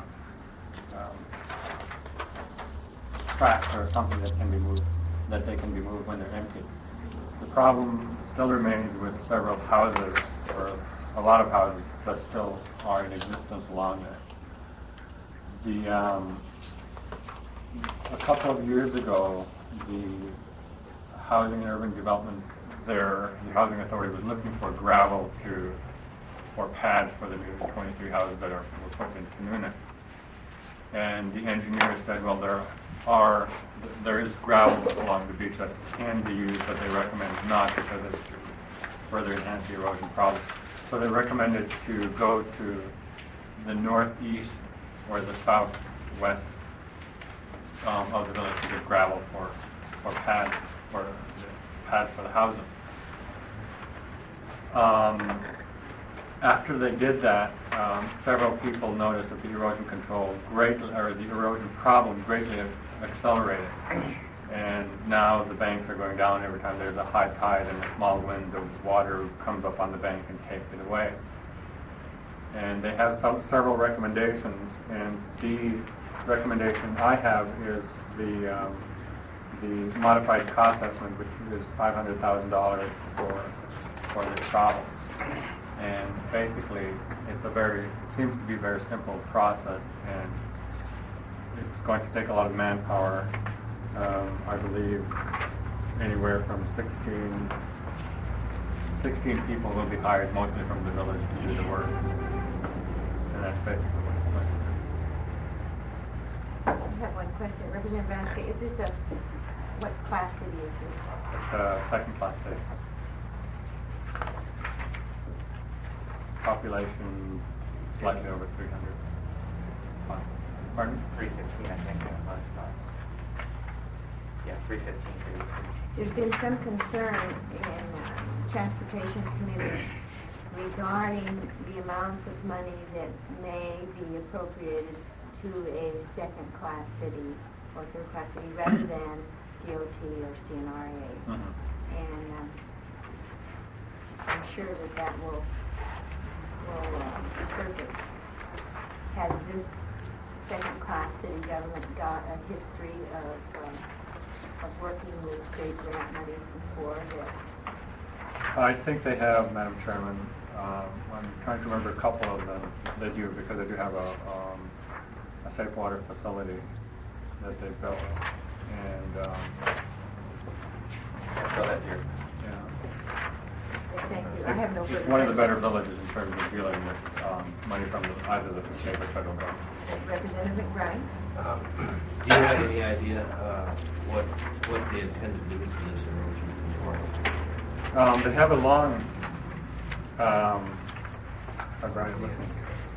Speaker 2: um, tracks or something that can be moved, that they can be moved when they're empty. The problem still remains with several houses, or a lot of houses that still are in existence along there. The um, a couple of years ago, the Housing and Urban Development there, the Housing Authority was looking for gravel to for pads for the new twenty-three houses that are were put in Tanuna. And the engineers said, well, there are there is gravel along the beach that can be used, but they recommend not because it would further enhance the erosion problem. So they recommended to go to the northeast or the southwest um, of the village to get gravel for for pads for the pads for the housing. Um, after they did that, um, several people noticed that the erosion control greatly, or the erosion problem greatly accelerated. And now the banks are going down every time there's a high tide and a small wind, the water comes up on the bank and takes it away. And they have some, several recommendations, and the recommendation I have is the um, the modified cost estimate, which is five hundred thousand dollars for for this problem. And basically, it's a very, it seems to be a very simple process, and it's going to take a lot of manpower. Um, I believe anywhere from sixteen, sixteen people will be hired, mostly from the village, to do the work. And that's basically what it's going to do.
Speaker 1: I have one question. Representative Vasca, is this a, what class city is this?
Speaker 2: It's a second-class city. Population slightly over three hundred. Pardon?
Speaker 3: three fifteen, I think, that last time. Yeah, three fifteen, three fifteen.
Speaker 1: There's been some concern in uh, Transportation Committee regarding the amounts of money that may be appropriated to a second-class city or third-class city rather than D O T or C N R A.
Speaker 2: Mm-hmm.
Speaker 1: And um, sure that that will, will uh, surface. Has this second-class city government got a history of, um, of working with state grant monies before that?
Speaker 2: I think they have, Madam Chairman. Um, I'm trying to remember a couple of them that do, because they do have a, um, a safe water facility that they built. And, um,
Speaker 3: I saw that here.
Speaker 2: yeah.
Speaker 1: Thank you. I have no
Speaker 2: It's,
Speaker 1: further
Speaker 2: it's one of the
Speaker 1: questions.
Speaker 2: better villages in terms of dealing with um, money from the, either the state or federal government.
Speaker 1: Representative McBride?
Speaker 9: Um, Do you have any idea uh, what, what they intend to do with this erosion control?
Speaker 2: Um, they have a long, um, oh, Brian, listen.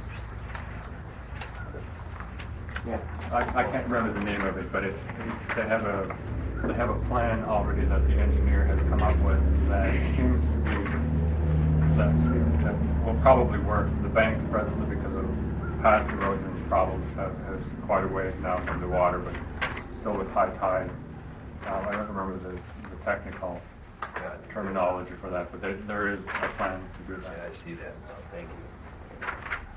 Speaker 4: Yeah.
Speaker 2: I, I can't remember the name of it, but it's, they have a, they have a plan already that the engineer has come up with that seems to be, that seems, that will probably work. The banks presently, because of past erosion problems, have, has quite a ways now from the water, but still with high tide. Um, I don't remember the, the technical
Speaker 9: Yeah,
Speaker 2: terminology for that, but there, there is a plan to do
Speaker 9: Yeah,
Speaker 2: that.
Speaker 9: I see that now. Thank you.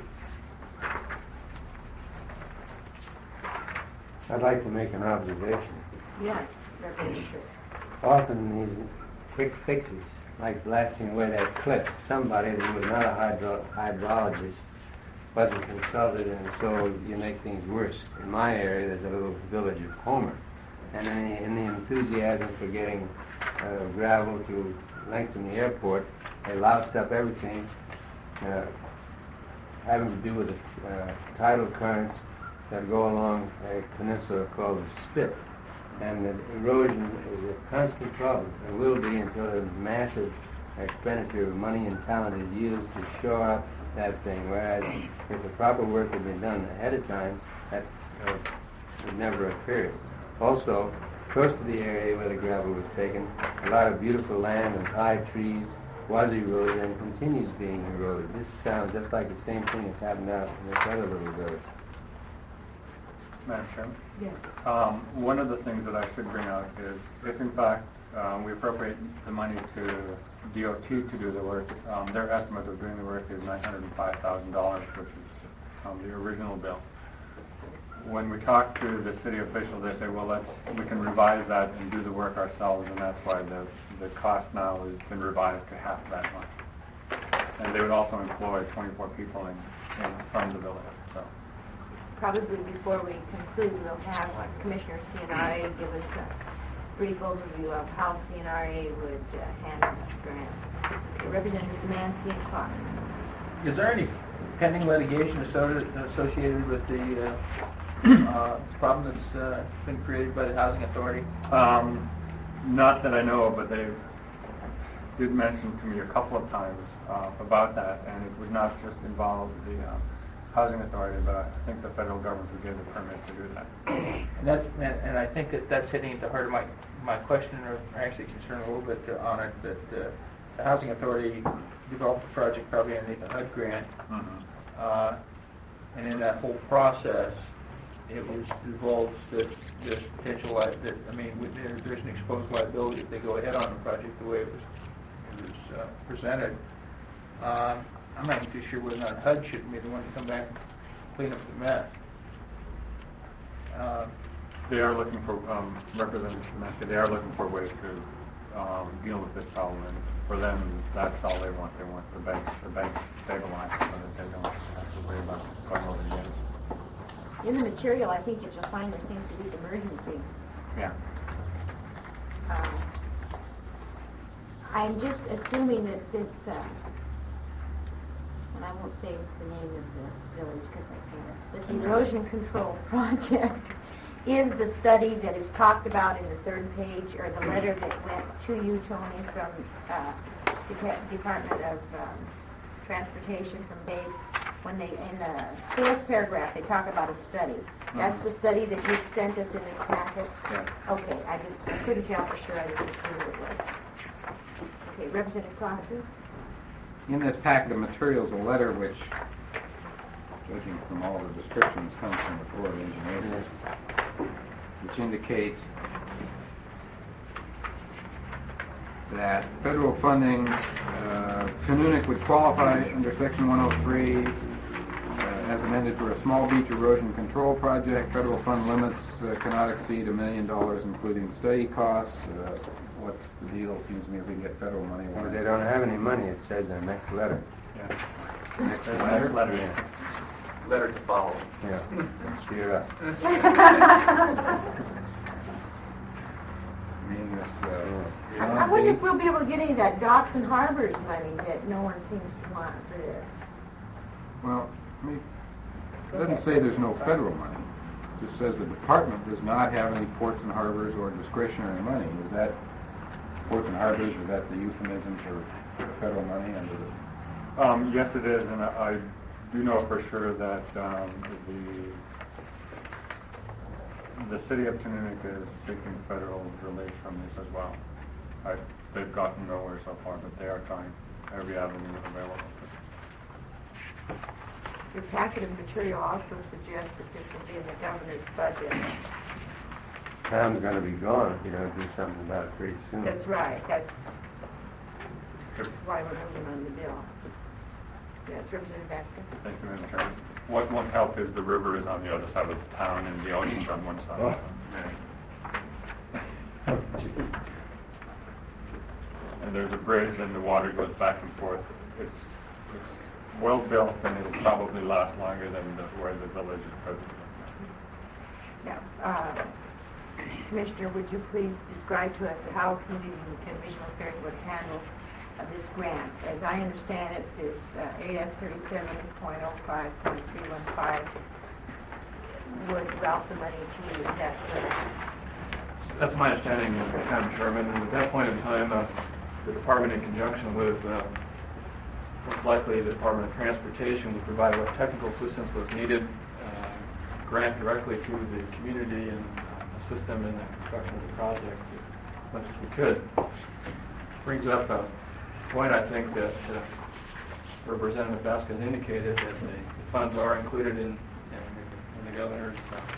Speaker 6: I'd like to make an observation.
Speaker 1: Yes, Representative Fritz.
Speaker 6: Often these quick fixes, like blasting away that cliff, somebody that was not a hydro hydrologist wasn't consulted, and so you make things worse. In my area, there's a little village of Homer, and in the, in the enthusiasm for getting uh, gravel to lengthen the airport, they loused up everything uh, having to do with the uh, tidal currents that go along a peninsula called the Spit. And the erosion is a constant problem, and will be until a massive expenditure of money and talent is used to shore up that thing. Whereas if the proper work had been done ahead of time, that uh, would never occur. Also, close to the area where the gravel was taken, a lot of beautiful land and high trees was eroded and continues being eroded. This sounds just like the same thing that's happened out in this other little village.
Speaker 2: Madam Chairman?
Speaker 1: Yes.
Speaker 2: Um, one of the things that I should bring out is if in fact um, we appropriate the money to D O T to do the work, um, their estimate of doing the work is nine hundred five thousand dollars, which is um, the original bill. When we talk to the city officials, they say, well, let's, we can revise that and do the work ourselves, and that's why the, the cost now has been revised to half that much. And they would also employ twenty-four people in, in from the village. So.
Speaker 1: Probably before we conclude, we'll have Commissioner C N R A give us a brief overview of how C N R A would uh, handle this grant. Okay, Representatives Mansky and Kloss.
Speaker 7: Is there any pending litigation associated associated with the uh, uh, problem that's uh, been created by the Housing Authority?
Speaker 2: Um, not that I know of, but they did mention to me a couple of times uh, about that, and it would not just involve the uh, Housing Authority, but I think the federal government would give the permit to do that.
Speaker 7: And that's and, and I think that that's hitting at the heart of my my question, or actually concern a little bit uh, on it. That uh, the Housing Authority developed the project probably underneath a H U D grant,
Speaker 2: Mm-hmm.
Speaker 7: uh, and in that whole process, it was divulged that there's potential li that I mean with, there, there's an exposed liability if they go ahead on the project the way it was it was uh, presented. Um, I'm not even too sure whether or not H U D should be the one to come back and clean up the mess. Um,
Speaker 2: They are looking for, um, Representative Szymanski, they are looking for ways to um, deal with this problem, and for them, that's all they want. They want the banks, the banks stabilized so that they don't have to worry about going over the edge.
Speaker 1: In the material, I think that you'll find there seems to be some urgency.
Speaker 2: Yeah.
Speaker 1: Um, I'm just assuming that this, uh, and I won't say the name of the village because I can't, but the erosion control project is the study that is talked about in the third page, or the letter that went to you, Tony, from uh, De Department of um, Transportation, from Bates. When they, in the fourth paragraph, they talk about a study. That's the study that you sent us in this packet?
Speaker 2: Yes.
Speaker 1: Okay, I just I couldn't tell for sure, I just assumed it was. Okay, Representative Clausen?
Speaker 4: In this packet of materials, a letter which, judging from all the descriptions, comes from the Corps of Engineers, which indicates that federal funding uh,
Speaker 10: Uh, Tununic would qualify under section one oh three uh, as amended for a small beach erosion control project. Federal fund limits uh, cannot exceed a million dollars, including study costs. Uh, what's the deal? Seems to me if we can get federal money.
Speaker 6: Well, they don't have any money, it says in the next letter.
Speaker 2: Yes.
Speaker 6: Next
Speaker 2: Next
Speaker 6: letter?
Speaker 2: letter.
Speaker 6: Yeah.
Speaker 3: Letter to follow.
Speaker 6: Yeah. Speed it up.
Speaker 10: I mean, this, uh,
Speaker 1: I wonder if we'll be able to get any of that docks and harbors money that no one seems to want for this.
Speaker 10: well, I mean, it doesn't say there's no federal money. It just says the department does not have any ports and harbors or discretionary money. Is that ports and harbors, is that the euphemism for the federal money under the...
Speaker 2: Um, yes, it is, and I, I do know for sure that um, the the city of Tununic is seeking federal relief from this as well. I, they've gotten nowhere so far, but they are trying every avenue available.
Speaker 11: Your packet of material also suggests that this will be in the governor's budget.
Speaker 6: Town's gonna be gone if you don't do something about it pretty soon.
Speaker 11: That's right. That's, that's why we're moving on the bill. Yes, Representative Baskin.
Speaker 2: Thank you, Madam Chairman. What won't help is the river is on the other side of the town and the ocean's on one side.
Speaker 6: Oh.
Speaker 2: Yeah. And there's a bridge and the water goes back and forth. It's, it's well built and it'll probably last longer than the, where the village is presently.
Speaker 11: Now, uh, Commissioner, would you please describe to us how Community and Regional Affairs would handle uh, this grant? As I understand it, this uh, A S thirty-seven point oh five point three one five would route the money to you. Is that correct?
Speaker 12: That's my understanding, Madam Chairman. And at that point in time, uh, the department, in conjunction with uh, most likely the Department of Transportation, would provide what technical assistance was needed, uh, grant directly to the community and uh, assist them in the construction of the project as much as we could. Brings up a point, I think, that uh, Representative Baskin indicated, that the, the funds are included in, in, in the governor's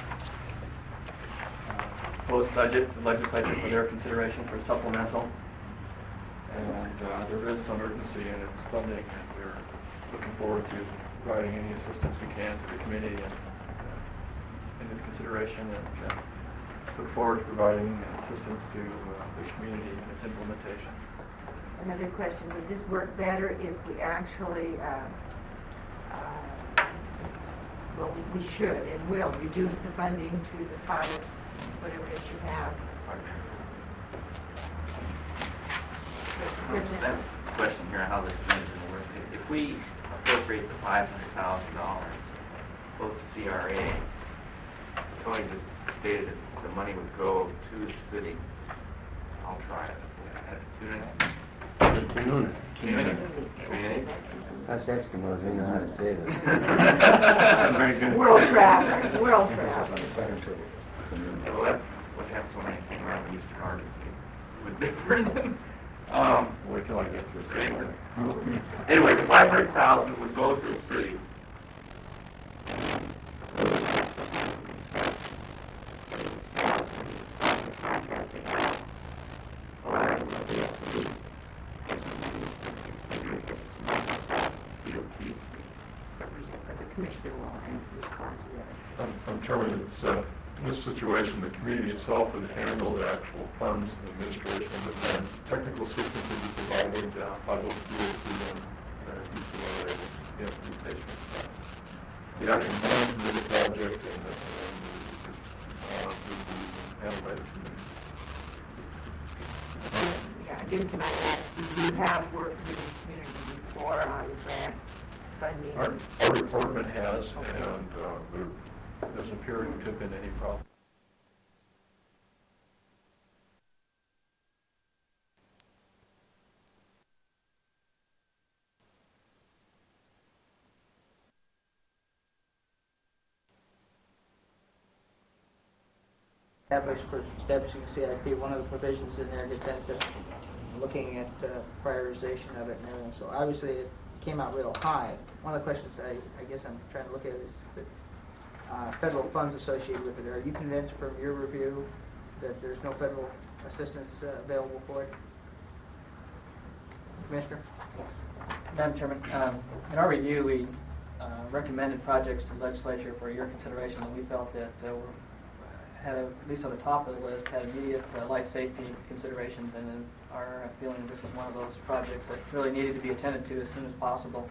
Speaker 12: uh, uh, proposed budget, the legislature for their consideration for supplemental. And uh, there is some urgency in its funding, and we're looking forward to providing any assistance we can to the committee and, uh, in this consideration, and uh, look forward to providing assistance to uh, the community in its implementation.
Speaker 11: Another question, would this work better if we actually, uh, uh, well, we, we should and will reduce the funding to the five, whatever it is you have?
Speaker 3: That question here, how this thing is going to work. If we appropriate the five hundred thousand dollars, post C R A, Tony just stated that the money would go to the city. I'll try it.
Speaker 6: Tununic.
Speaker 3: Tununic. Tununic.
Speaker 6: Us Eskimos, they know how to say that.
Speaker 2: Very good.
Speaker 11: World travelers, world travelers.
Speaker 3: Well, that's what happens when I came around the Eastern Arctic. It was different. Um,
Speaker 12: Wait till I get to the
Speaker 3: anyway, anyway, the five hundred thousand would go to the city.
Speaker 12: I'm, I'm Chairman, it's, uh, in this situation, the community itself would handle the actual funds and administration, but then technical assistance would be provided uh, by those people who then uh, do the implementation. The actual management of the project and the, and, uh, would be handled by the community.
Speaker 11: Yeah, I didn't come out of that. You have worked with the community before on grant funding.
Speaker 12: Our, our department has, and uh, there doesn't appear to have been any problem.
Speaker 7: Established for establishing C I P, one of the provisions in there gets into looking at uh, prioritization of it and everything. So obviously it came out real high. One of the questions I, I guess I'm trying to look at is that uh, federal funds associated with it. Are you convinced from your review that there's no federal assistance uh, available for it? Commissioner?
Speaker 8: Madam Chairman, um, in our review, we uh, recommended projects to the legislature for your consideration that we felt that uh, were, had, a, at least on the top of the list, had immediate uh, life safety considerations, and in our feeling this was one of those projects that really needed to be attended to as soon as possible.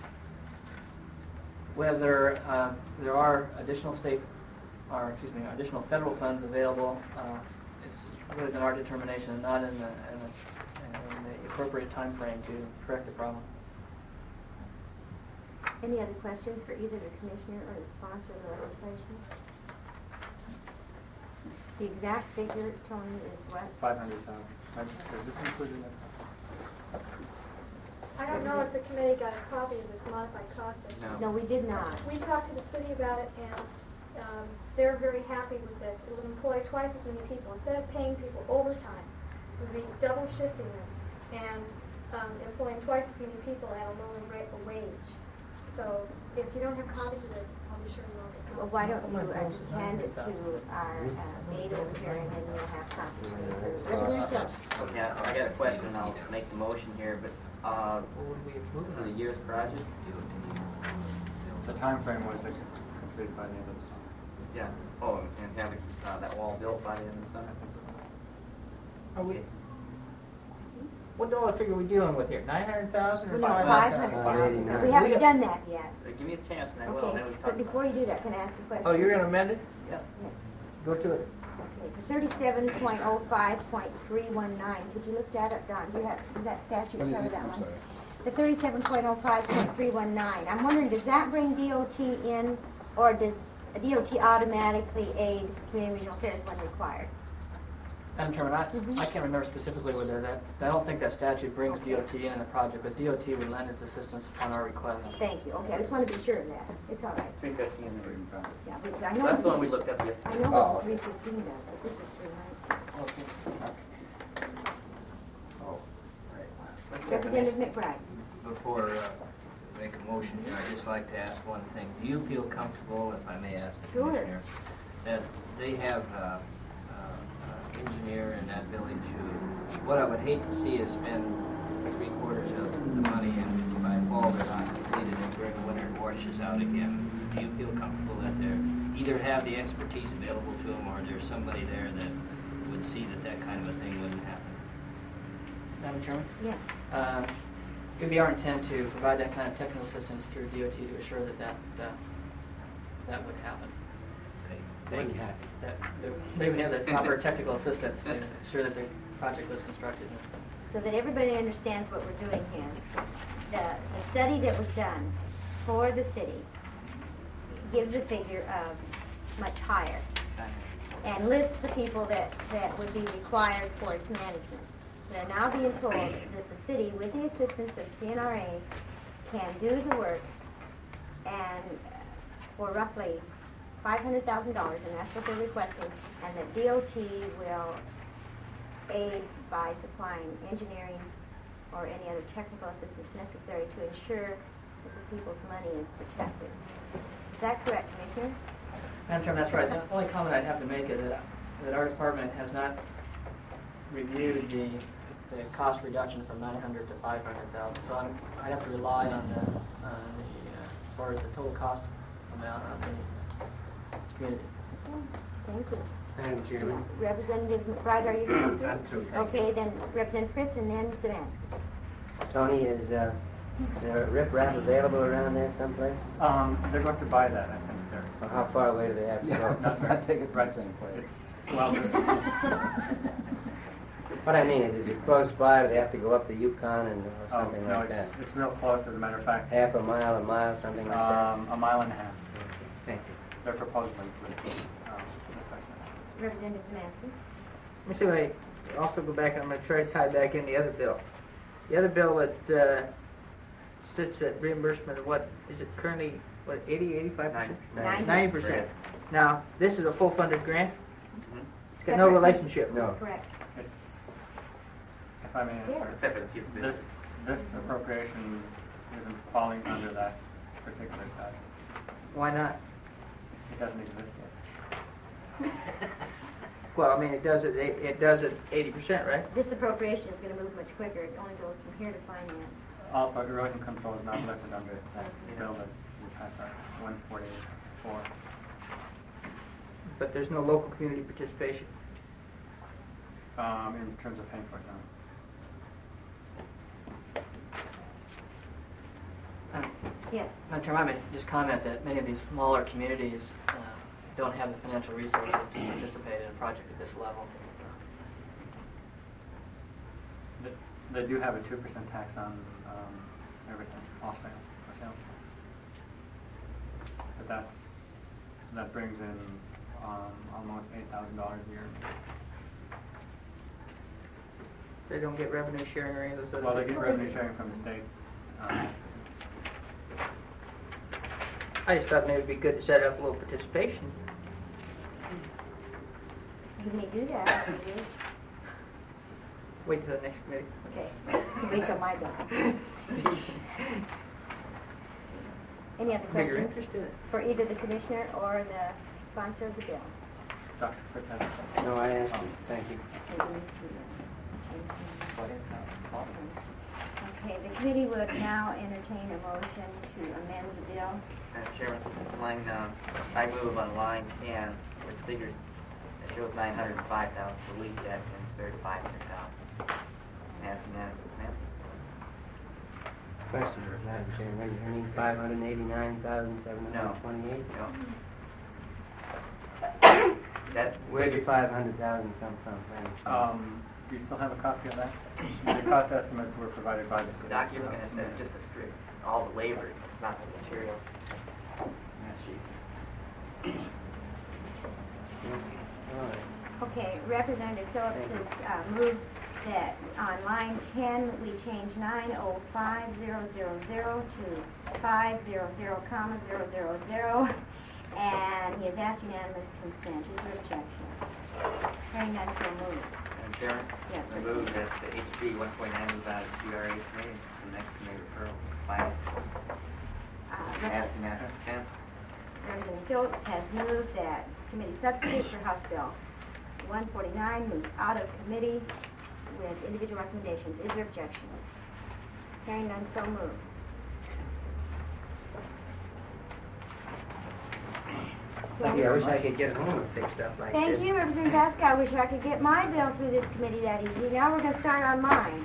Speaker 8: Whether uh, there are additional state, or excuse me, additional federal funds available, uh, it's really been our determination, and not in the, in the, in the appropriate time frame to correct the problem.
Speaker 1: Any other questions for either the commissioner or the sponsor of the legislation? The exact figure, Tony, is what?
Speaker 2: Five hundred thousand. Is this included in that?
Speaker 13: I don't know if the committee got a copy of this modified cost estimate.
Speaker 1: No, we did not.
Speaker 13: We talked to the city about it, and um, they're very happy with this. It would employ twice as many people. Instead of paying people overtime, we'd be double shifting them and um, employing twice as many people at a lower rate of wage. So if you don't have copies of this, I'll be sure you won't get
Speaker 1: Well,
Speaker 13: copies.
Speaker 1: why don't you uh, just hand it to our uh, aide over here, and then we'll have copies. Representative Phillips.
Speaker 3: Yeah, I got a question. I'll make the motion here, but uh, this is a year's project.
Speaker 2: The time frame was completed by the end of the summer.
Speaker 3: Yeah. Oh, and have uh, that wall built by the end of the summer.
Speaker 7: Are we, what dollar figure are we dealing with here? Nine hundred thousand or
Speaker 1: No,
Speaker 7: five
Speaker 1: five
Speaker 7: hundred
Speaker 1: hundred
Speaker 7: thousand?
Speaker 1: thousand. We haven't done that yet.
Speaker 3: Uh, give me a chance, and I will.
Speaker 1: Okay,
Speaker 3: Then we talk
Speaker 1: but
Speaker 3: about
Speaker 1: before you do that, can I ask a question?
Speaker 7: Oh, you're going to amend it?
Speaker 3: Yes.
Speaker 1: Yes.
Speaker 7: Go to it.
Speaker 1: Okay, for thirty-seven point oh five point three one nine, could you look that up, Don? Do you have, does that statute
Speaker 10: What is
Speaker 1: cover
Speaker 10: it?
Speaker 1: that
Speaker 10: I'm
Speaker 1: one?
Speaker 10: sorry.
Speaker 1: The thirty-seven point oh five point three one nine. I'm wondering, does that bring D O T in, or does D O T automatically aid community regional affairs when required?
Speaker 8: Madam Chairman, I,
Speaker 1: Mhm.
Speaker 8: I can't remember specifically whether that, I don't think that statute brings D O T in the project, but D O T would lend its assistance upon our request.
Speaker 1: Thank you. Okay, I just want to be sure of that. It's all right.
Speaker 3: three fifteen.
Speaker 1: Yeah, but I know.
Speaker 3: That's the one we looked up yesterday.
Speaker 1: I know
Speaker 10: Oh,
Speaker 1: what three fifteen does, but this is three nineteen.
Speaker 5: Oh,
Speaker 1: Representative McBride.
Speaker 5: Before uh, I make a motion here, I'd just like to ask one thing. Do you feel comfortable, if I may ask the
Speaker 1: Sure.
Speaker 5: commissioner, that they have uh, uh, an engineer in that village who, what I would hate to see is spend three quarters of the money and by fall they're not completed and during the winter it washes out again. Do you feel comfortable that they either have the expertise available to them or there's somebody there that would see that that kind of a thing wouldn't happen?
Speaker 8: Madam Chairman?
Speaker 1: Yes.
Speaker 8: Um, It would be our intent to provide that kind of technical assistance through D O T to assure that that, uh, that would happen.
Speaker 5: Okay, thank you.
Speaker 8: That that they would have the proper technical assistance to ensure that the project was constructed.
Speaker 1: So that everybody understands what we're doing here. The, the study that was done for the city gives a figure of much higher and lists the people that, that would be required for its management. They're now being told that the city, with the assistance of C N R A, can do the work and for roughly five hundred thousand dollars, and that's what they're requesting, and that D O T will aid by supplying engineering or any other technical assistance necessary to ensure that the people's money is protected. Is that correct, Commissioner?
Speaker 8: Madam Chairman, that's right. The only comment I'd have to make is that, that our department has not reviewed the, the cost reduction from nine hundred to five hundred thousand. So I'm, I'd have to rely on the, on the, uh, as far as the total cost amount on the community.
Speaker 1: Thank you.
Speaker 6: Madam Chairman.
Speaker 1: Representative McBride, are you?
Speaker 6: I'm through.
Speaker 1: Okay, then Representative Fritz and then Savansky.
Speaker 6: Tony, is uh, there riprap available around there someplace?
Speaker 2: Um, they're going to buy that, I think, there.
Speaker 6: Or how far away do they have to
Speaker 10: Yeah,
Speaker 6: go?
Speaker 10: let's not take it right any place.
Speaker 2: It's, well, the-
Speaker 6: What I mean is, is it close by, or they have to go up the Yukon and or
Speaker 2: oh,
Speaker 6: something
Speaker 2: no,
Speaker 6: like that?
Speaker 2: it's, it's real close, as a matter of fact.
Speaker 6: Half a mile, a mile, something like
Speaker 2: Um, a mile and a half.
Speaker 6: that? Thank you.
Speaker 2: They're proposing to include, um, this section.
Speaker 1: Representative Savansky.
Speaker 7: Let me see if I also go back, and I'm going to try to tie back in the other bill. The other bill that uh, sits at reimbursement of what, is it currently, what, eighty, eighty-five percent?
Speaker 1: Ninety.
Speaker 7: ninety percent. Now, this is a full funded grant?
Speaker 3: Mm-hmm.
Speaker 7: It's got no
Speaker 1: Separate.
Speaker 7: relationship?
Speaker 6: No.
Speaker 1: That's correct.
Speaker 2: It's, if I may answer,
Speaker 3: Except for the few
Speaker 2: this, this appropriation isn't falling under that particular statute.
Speaker 7: Why not?
Speaker 2: It doesn't exist yet.
Speaker 7: Well, I mean, it does it, it does it eighty percent, right?
Speaker 1: This appropriation is going to move much quicker. It only goes from here to finance.
Speaker 2: Also, erosion control is not listed under that bill that we passed out, one forty-four.
Speaker 7: But there's no local community participation.
Speaker 2: Um, in terms of paying for it, no.
Speaker 8: Um,
Speaker 1: Yes.
Speaker 8: Madam Chairman, I may just comment that many of these smaller communities uh, don't have the financial resources to participate in a project at this level.
Speaker 2: They, they do have a two percent tax on um, everything, all sales, the sales tax. But that's, that brings in um, almost eight thousand dollars a year.
Speaker 7: They don't get revenue sharing or any of those other
Speaker 2: Well, they
Speaker 7: things.
Speaker 2: get revenue sharing from the state. Um,
Speaker 7: I just thought maybe it'd be good to set up a little participation.
Speaker 1: You may do that. if it is.
Speaker 7: Wait till the next committee.
Speaker 1: Okay. Wait till my bill. Any other
Speaker 7: Maybe you're
Speaker 1: questions
Speaker 7: interested.
Speaker 1: for either the commissioner or the sponsor of the bill?
Speaker 2: Doctor Fritz has a-
Speaker 4: No, I asked him, thank you.
Speaker 1: Okay, we need to, uh, change the- Okay, the committee would now entertain a motion to amend the bill.
Speaker 3: Madam Chairman, line, uh, I move on line ten, which figures, it shows nine hundred and five thousand, delete that and insert five hundred thousand. Ask unanimous consent.
Speaker 4: Question, Madam Chairman, you mean five hundred eighty-nine thousand seven hundred twenty-eight?
Speaker 3: No. That,
Speaker 4: Where did five hundred thousand come from, Madam Chairman?
Speaker 2: Um, do you still have a copy of that? The cost estimates were provided by the city.
Speaker 3: Doc, you're looking at the- just the strict, all the labor, it's not the material.
Speaker 4: All right.
Speaker 1: Okay, Representative Phillips has uh, moved that on line ten, we change nine oh five zero zero zero to five zero zero comma zero zero zero, and he has asked unanimous consent. Is there objection? Hearing none, so moved.
Speaker 3: Madam Chairman?
Speaker 1: Yes.
Speaker 3: I move that the H B one point nine move out of C R A committee, the next committee referral is final.
Speaker 1: Uh,
Speaker 3: Ask unanimous consent.
Speaker 1: Representative Phillips has moved that committee substitute for House Bill one forty-nine move out of committee with individual recommendations. Is there objection? Hearing none, so moved.
Speaker 7: Thank you. I wish I could get home fixed up like
Speaker 1: Thank
Speaker 7: this.
Speaker 1: you, Representative Basca. I wish I could get my bill through this committee that easy. Now we're going to start on mine.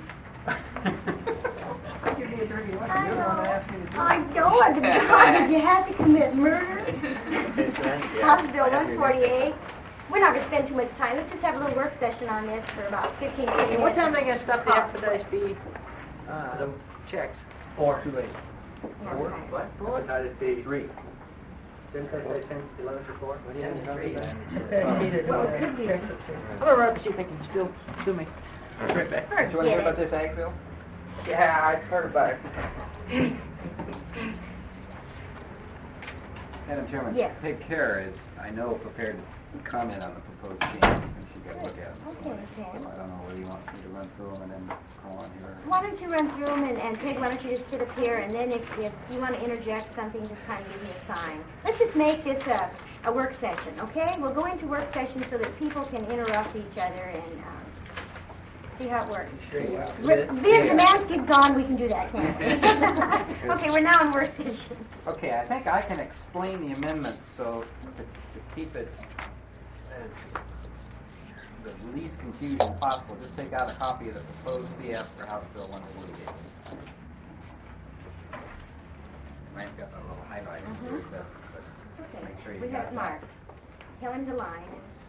Speaker 7: Give me a dirty one.
Speaker 1: I
Speaker 7: You don't want to ask me to do
Speaker 1: I don't. But God, did you have to commit murder? House Bill one forty-eight. We're not going to spend too much time. Let's just have a little work session on this for about fifteen, twenty minutes.
Speaker 7: What time are they going to stop the expedite fee, uh, the checks?
Speaker 6: Four, too late.
Speaker 1: Yeah,
Speaker 7: Four?
Speaker 1: right.
Speaker 7: What? Four?
Speaker 6: Expedite fee. Three.
Speaker 7: Didn't they say ten, eleven to four?
Speaker 4: What do you have to do?
Speaker 7: Well, it could be. I'm gonna run up and see if they can still sue me.
Speaker 4: Do you want to hear about this ag bill?
Speaker 7: Yeah, I heard about it.
Speaker 4: Madam Chairman,
Speaker 1: Yes.
Speaker 4: Peg Care is, I know, prepared to comment on the proposed changes since you got to look at them.
Speaker 1: Okay, okay.
Speaker 4: So I don't know whether you want me to run through them and then go on here.
Speaker 1: Why don't you run through them, and, and Peg, why don't you just sit up here, and then if, if you want to interject something, just kind of give me a sign. Let's just make this a, a work session, okay? We'll go into work session so that people can interrupt each other and um, see how it works.
Speaker 7: Sure you will.
Speaker 1: Being Zemansky's gone, we can do that, can't we? Okay, we're now in work session.
Speaker 4: Okay, I think I can explain the amendments so to, to keep it as the least confusion possible. Just take out a copy of the proposed C F for House Bill one forty-eight. Mine's got a little highlight
Speaker 1: Mhm.
Speaker 4: to it, but but
Speaker 1: Okay,
Speaker 4: make sure you
Speaker 1: we
Speaker 4: got
Speaker 1: have
Speaker 4: that.
Speaker 1: Mark. Tell him the line.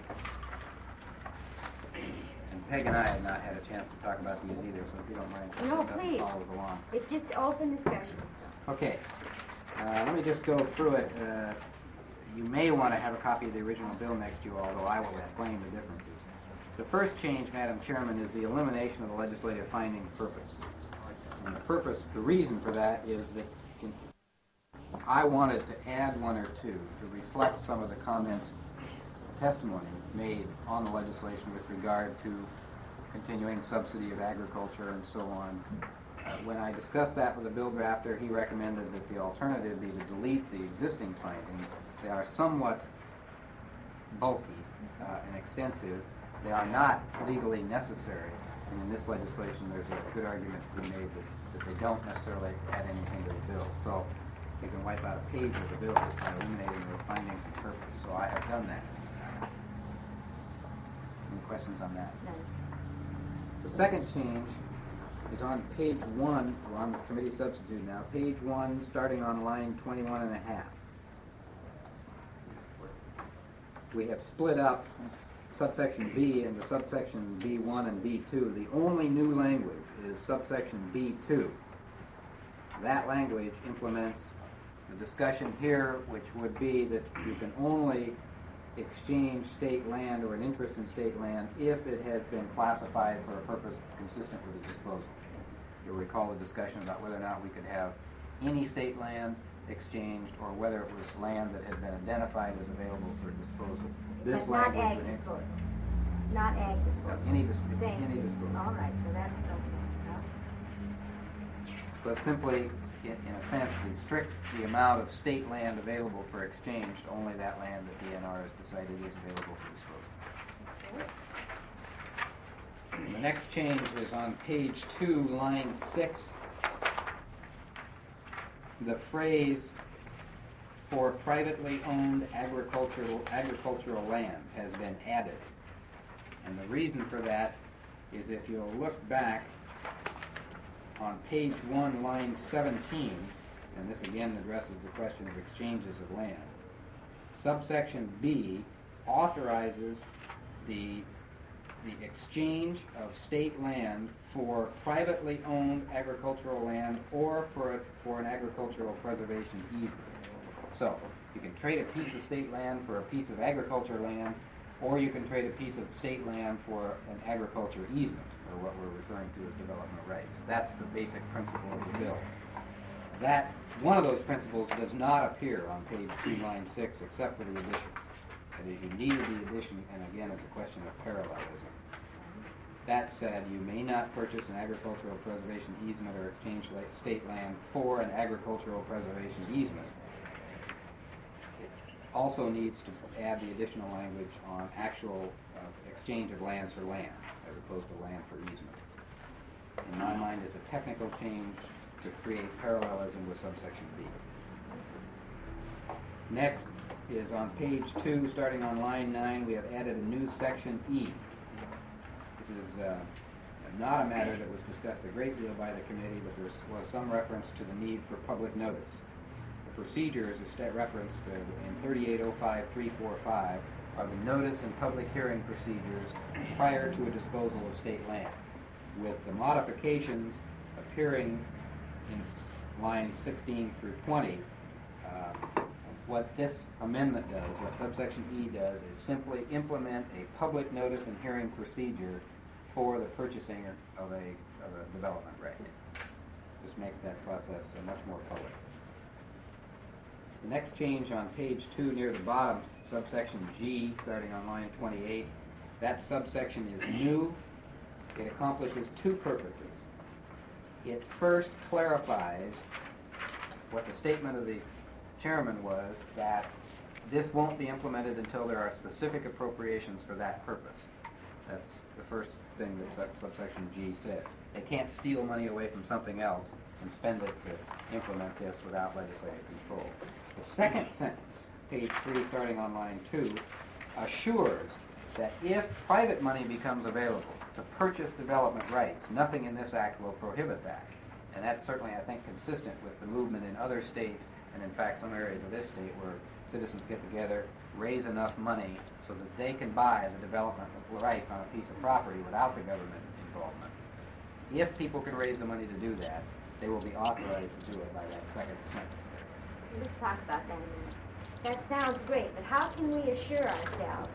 Speaker 4: And Peg and I have not had a chance to talk about these either, so if you don't mind,
Speaker 1: No,
Speaker 4: just
Speaker 1: please.
Speaker 4: follow along.
Speaker 1: It's just open discussion.
Speaker 4: Okay, uh, let me just go through it. Uh, you may want to have a copy of the original bill next to you, although I will explain the differences. The first change, Madam Chairman, is the elimination of the legislative finding purpose. And the purpose, the reason for that is that in, I wanted to add one or two to reflect some of the comments, testimony made on the legislation with regard to continuing subsidy of agriculture and so on. Uh, when I discussed that with the bill drafter, he recommended that the alternative be to delete the existing findings. They are somewhat bulky uh, and extensive. They are not legally necessary. And in this legislation, there's a good argument to be made that, that they don't necessarily add anything to the bill. So you can wipe out a page of the bill just by eliminating the findings and purpose. So I have done that. Any questions on that?
Speaker 1: No.
Speaker 4: The second change is on page one. We're on the committee substitute now. Page one, starting on line twenty-one and a half. We have split up subsection B into subsection B one and B two. The only new language is subsection B two. That language implements the discussion here, which would be that you can only exchange state land or an interest in state land if it has been classified for a purpose consistent with the disposal. You'll recall the discussion about whether or not we could have any state land exchanged or whether it was land that had been identified as available for disposal. This
Speaker 1: But not
Speaker 4: language
Speaker 1: ag
Speaker 4: would
Speaker 1: disposal. Not ag disposal.
Speaker 4: any, dis-
Speaker 1: Thank
Speaker 4: any
Speaker 1: you.
Speaker 4: disposal.
Speaker 1: All right, so that's okay.
Speaker 4: So it simply, in, in a sense, restricts the amount of state land available for exchange to only that land that D N R has decided is available for disposal. And the next change is on page two, line six. The phrase "for privately owned agricultural agricultural land" has been added. And the reason for that is if you'll look back on page one, line seventeen, and this again addresses the question of exchanges of land, subsection B authorizes the, the exchange of state land for privately owned agricultural land or for, a, for an agricultural preservation easement. So you can trade a piece of state land for a piece of agriculture land, or you can trade a piece of state land for an agriculture easement, or what we're referring to as development rights. That's the basic principle of the bill. That, one of those principles does not appear on page two, line six, except for the addition. That is, you needed the addition, and again, it's a question of parallelism. That said, you may not purchase an agricultural preservation easement or exchange state land for an agricultural preservation easement. It also needs to add the additional language on actual uh, exchange of lands for land, as opposed to land for easement. In my mind, it's a technical change to create parallelism with subsection B. Next is on page two, starting on line nine, we have added a new section E. This is uh, not a matter that was discussed a great deal by the committee, but there was some reference to the need for public notice. The procedures is referenced uh, in thirty-eight oh five point three four five are the notice and public hearing procedures prior to a disposal of state land, with the modifications appearing in lines sixteen through twenty. Uh, what this amendment does, what subsection E does, is simply implement a public notice and hearing procedure for the purchasing of a, of a development right. This makes that process uh, much more public. The next change on page two near the bottom, subsection G, starting on line twenty-eight, that subsection is new. It accomplishes two purposes. It first clarifies what the statement of the chairman was, that this won't be implemented until there are specific appropriations for that purpose. That's the first thing that sub- subsection G says. They can't steal money away from something else and spend it to implement this without legislative control. The second sentence, page three, starting on line two, assures that if private money becomes available to purchase development rights, nothing in this act will prohibit that. And that's certainly, I think, consistent with the movement in other states, and in fact some areas of this state where citizens get together, raise enough money so that they can buy the development rights on a piece of property without the government involvement. If people can raise the money to do that, they will be authorized to do it by that second sentence there.
Speaker 1: Let's talk about that a minute. That sounds great, but how can we assure ourselves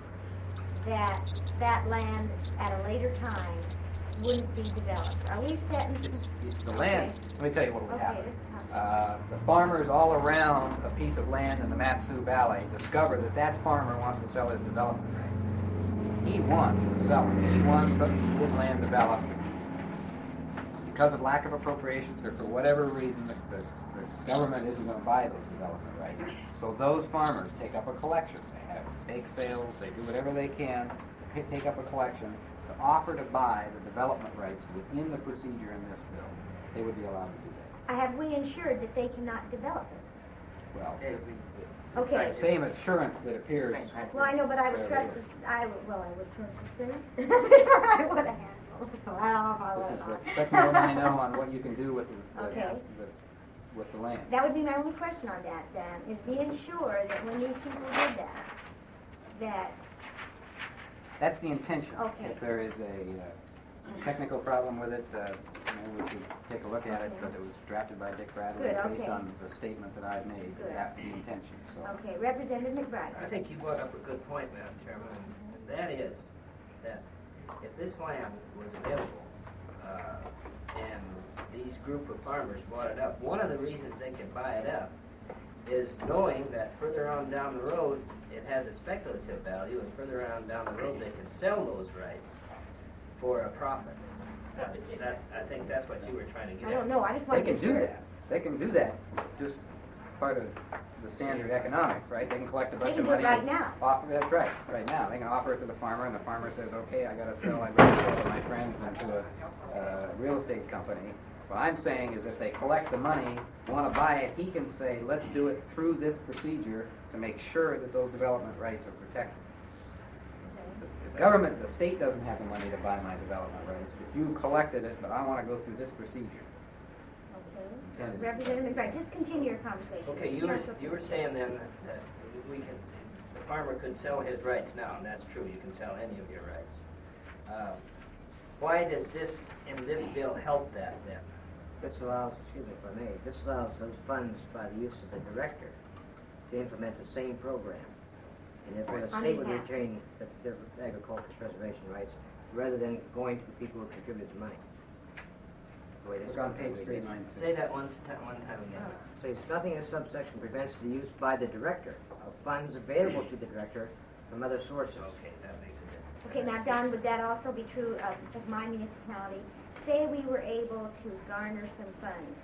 Speaker 1: that that land at a later time wouldn't be developed? Are we setting...
Speaker 4: It's, it's the land.
Speaker 1: Okay.
Speaker 4: Let me tell you what would
Speaker 1: Okay,
Speaker 4: happen.
Speaker 1: let's talk.
Speaker 4: Uh, the farmers all around a piece of land in the Mat-Su Valley discover that that farmer wants to sell his development rights. He wants to sell it. He wants to his land developed. Because of lack of appropriations or for whatever reason, the, the, the government isn't going to buy those development rights. So those farmers take up a collection. They have bake sales. They do whatever they can to take up a collection to to offer to buy the development rights within the procedure in this bill, they would be allowed to do that.
Speaker 1: Uh, Have we ensured that they cannot develop it?
Speaker 4: Well,
Speaker 1: Okay.
Speaker 4: same assurance that appears.
Speaker 1: Well, I know, but I would trust, this- I would, well, I would trust the spirit before I would have handled it. Well, I don't know if I
Speaker 4: This
Speaker 1: would
Speaker 4: is
Speaker 1: or
Speaker 4: the
Speaker 1: not.
Speaker 4: second one I know on what you can do with the, the-
Speaker 1: Okay.
Speaker 4: the- with the land.
Speaker 1: That would be my only question on that, Dan, is being sure that when these people did that, that,
Speaker 4: That's the intention.
Speaker 1: Okay.
Speaker 4: If there is a uh, technical problem with it, uh, maybe we should take a look at it, but it was drafted by Dick Bradley
Speaker 1: Good,
Speaker 4: based
Speaker 1: okay.
Speaker 4: on the statement that I've made.
Speaker 1: Good.
Speaker 4: That's the intention, so.
Speaker 1: okay, Representative McBride.
Speaker 5: I think you brought up a good point, Madam Chairman, and that is that if this land was available, uh, and these group of farmers bought it up, one of the reasons they can buy it up is knowing that further on down the road, it has a speculative value, and further on down the road, they can sell those rights for a profit. Uh, That's, I think that's what you were trying to get
Speaker 1: I
Speaker 5: at.
Speaker 1: don't know, I just
Speaker 4: They
Speaker 1: want to
Speaker 4: can
Speaker 1: be
Speaker 4: do
Speaker 1: sure.
Speaker 4: that. They can do that, just part of the standard economics, right? They can collect a bunch
Speaker 1: can
Speaker 4: of
Speaker 1: do it
Speaker 4: money.
Speaker 1: right
Speaker 4: and
Speaker 1: now.
Speaker 4: Offer, that's right, right now. They can offer it to the farmer, and the farmer says, okay, I gotta sell, I'd rather sell to my friends than to a, uh real estate company. What I'm saying is if they collect the money, wanna buy it, he can say, let's do it through this procedure to make sure that those development rights are protected. The government, the state doesn't have the money to buy my development rights, but you collected it, but I wanna go through this procedure.
Speaker 1: Okay.
Speaker 4: Intended.
Speaker 1: Representative McBride, just continue your conversation.
Speaker 5: Okay, you were, you were saying then that we can, the farmer could sell his rights now, and that's true, you can sell any of your rights. Uh, Why does this, in this bill, help that then?
Speaker 14: This allows, excuse me if I may, this allows those funds by the use of the director to implement the same program. And if the
Speaker 1: On
Speaker 14: state would
Speaker 1: behalf.
Speaker 14: retain the, the agricultural preservation rights, rather than going to the people who contributed the money. The way this
Speaker 4: Look on
Speaker 14: contract
Speaker 4: page
Speaker 14: is.
Speaker 4: three ninety-two.
Speaker 5: Say that once, one time again.
Speaker 14: Says nothing in this subsection prevents the use by the director of funds available to the director from other sources.
Speaker 5: Okay, that makes a difference.
Speaker 1: Okay, now Don, would that also be true of, of my municipality? Say we were able to garner some funds.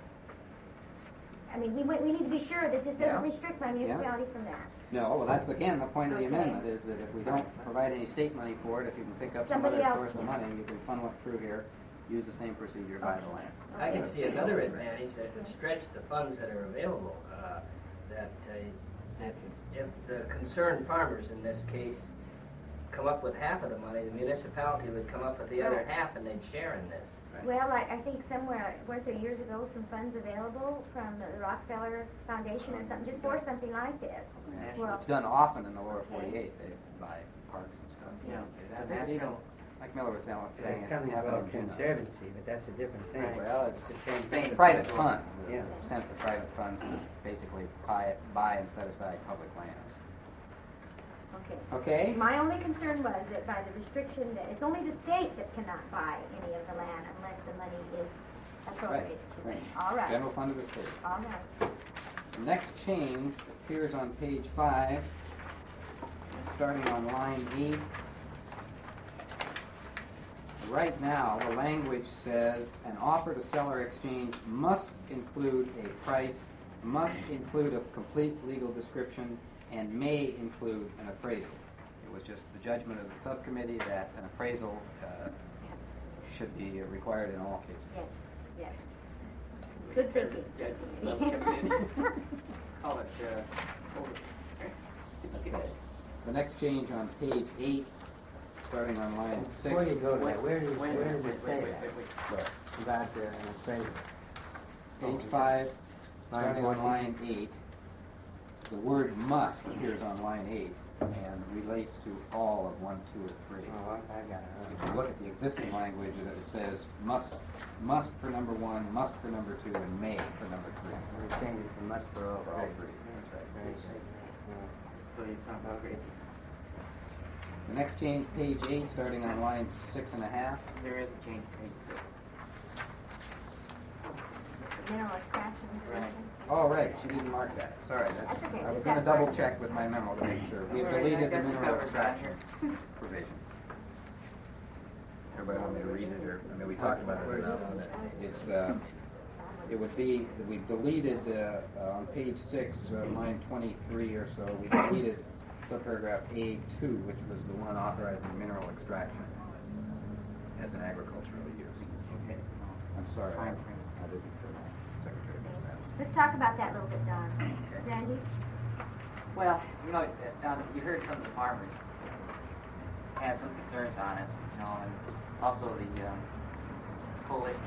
Speaker 1: I mean, we, we need to be sure that this doesn't
Speaker 4: Yeah.
Speaker 1: restrict my municipality from that.
Speaker 4: No, well, that's again, the point of the
Speaker 1: Okay.
Speaker 4: amendment is that if we don't provide any state money for it, if you can pick up some
Speaker 1: Somebody
Speaker 4: other
Speaker 1: else
Speaker 4: source of
Speaker 1: can.
Speaker 4: money, you can funnel it through here, use the same procedure, buy the land.
Speaker 5: I can see another advantage that would stretch the funds that are available, uh, that uh, if, if the concerned farmers in this case come up with half of the money, the municipality would come up with the other
Speaker 1: Right.
Speaker 5: half and they'd share in this.
Speaker 1: Well, I, I think somewhere, weren't there years ago some funds available from the Rockefeller Foundation or something, just for something like this? Well,
Speaker 4: It's done often in the lower forty-eight, they buy parks and stuff.
Speaker 11: Yeah.
Speaker 4: So they even, like Miller was saying, saying.
Speaker 6: It's something
Speaker 4: have it
Speaker 6: about
Speaker 4: in Juneau.
Speaker 6: conservancy, but that's a different thing.
Speaker 4: Right. Well, it's
Speaker 6: the same thing.
Speaker 4: private funds,
Speaker 6: Yeah.
Speaker 4: the sense of private funds, to basically buy, buy and set aside public lands.
Speaker 1: okay.
Speaker 4: Okay?
Speaker 1: My only concern was that by the restriction that it's only the state that cannot buy any of the land unless the money is appropriated to
Speaker 4: Right.
Speaker 1: them. All right.
Speaker 4: General fund of the state.
Speaker 1: All right.
Speaker 4: The next change appears on page five, starting on line eight. Right now, the language says, an offer to sell or exchange must include a price, must include a complete legal description, and may include an appraisal. It was just the judgment of the subcommittee that an appraisal uh, should be required in all cases.
Speaker 1: Yes, yes. Good thinking.
Speaker 3: Call it, uh,
Speaker 4: Okay. The next change on page eight, starting on line six.
Speaker 6: Before you go to
Speaker 3: Wait,
Speaker 6: that, where does,
Speaker 3: wait,
Speaker 6: where
Speaker 3: wait,
Speaker 6: does
Speaker 3: wait,
Speaker 6: it say
Speaker 3: wait,
Speaker 6: that?
Speaker 3: wait, wait.
Speaker 4: What?
Speaker 6: About uh, an appraisal?
Speaker 4: Page five,
Speaker 6: Line
Speaker 4: starting on
Speaker 6: fourteen.
Speaker 4: line eight, the word must appears on line eight and relates to all of one, two, or three.
Speaker 6: Oh, I got
Speaker 4: If
Speaker 6: it.
Speaker 4: you look at the existing language, it it says must, must for number one, must for number two, and may for number three.
Speaker 6: We change it to must for all
Speaker 4: For all
Speaker 6: three.
Speaker 4: three. That's right.
Speaker 6: Very good.
Speaker 3: So you sound about crazy.
Speaker 4: The next change, page eight, starting on line six and a half.
Speaker 3: There is a change, page six.
Speaker 1: Mineral extraction.
Speaker 3: Right.
Speaker 4: Oh, right, she didn't mark that, sorry, that's,
Speaker 1: That's okay,
Speaker 4: I was
Speaker 1: just
Speaker 4: gonna
Speaker 1: have
Speaker 4: double
Speaker 1: mark.
Speaker 4: check with my memo to make sure. We have
Speaker 3: All right, I
Speaker 4: deleted the
Speaker 3: got you
Speaker 4: mineral
Speaker 3: covered down
Speaker 4: extraction provision. Everybody want me to read it, or, I mean, we talked about it. earlier. It's, uh, it would be, we deleted, uh, uh, on page six, uh, line twenty-three or so, we deleted subparagraph A two, which was the one authorizing mineral extraction. as an agricultural use.
Speaker 3: Okay.
Speaker 4: I'm sorry, I I
Speaker 2: Time
Speaker 4: didn't, uh, Secretary miss that.
Speaker 1: Let's talk about that a little bit, Don. Randy?
Speaker 3: Well, you know, uh, um, you heard some of the farmers had some concerns on it, you know, and also the um, coalition,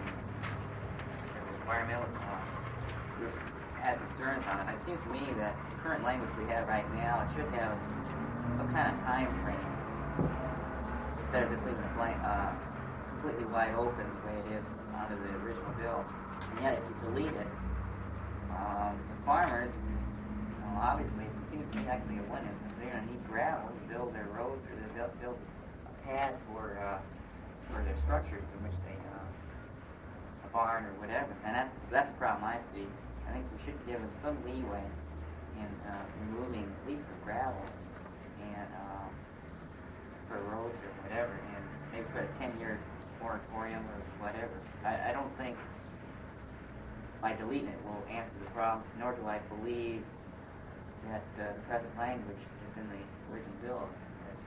Speaker 3: the environmental uh, group had concerns on it. It seems to me that the current language we have right now, it should have some kind of time frame instead of just leaving it blank, uh, completely wide open the way it is under the original bill. And yet, if you delete it, um, the farmers, you know, obviously, it seems to me actually in one instance, they're going to need gravel to build their roads or to build, build a pad for uh, for their structures in which they, uh, a barn or whatever. And that's that's the problem I see. I think we should give them some leeway in uh, removing, at least for gravel and uh, for roads or whatever, and maybe put a ten-year moratorium or whatever. I, I don't think by deleting it will answer the problem, nor do I believe that uh, the present language is in the original bill is, is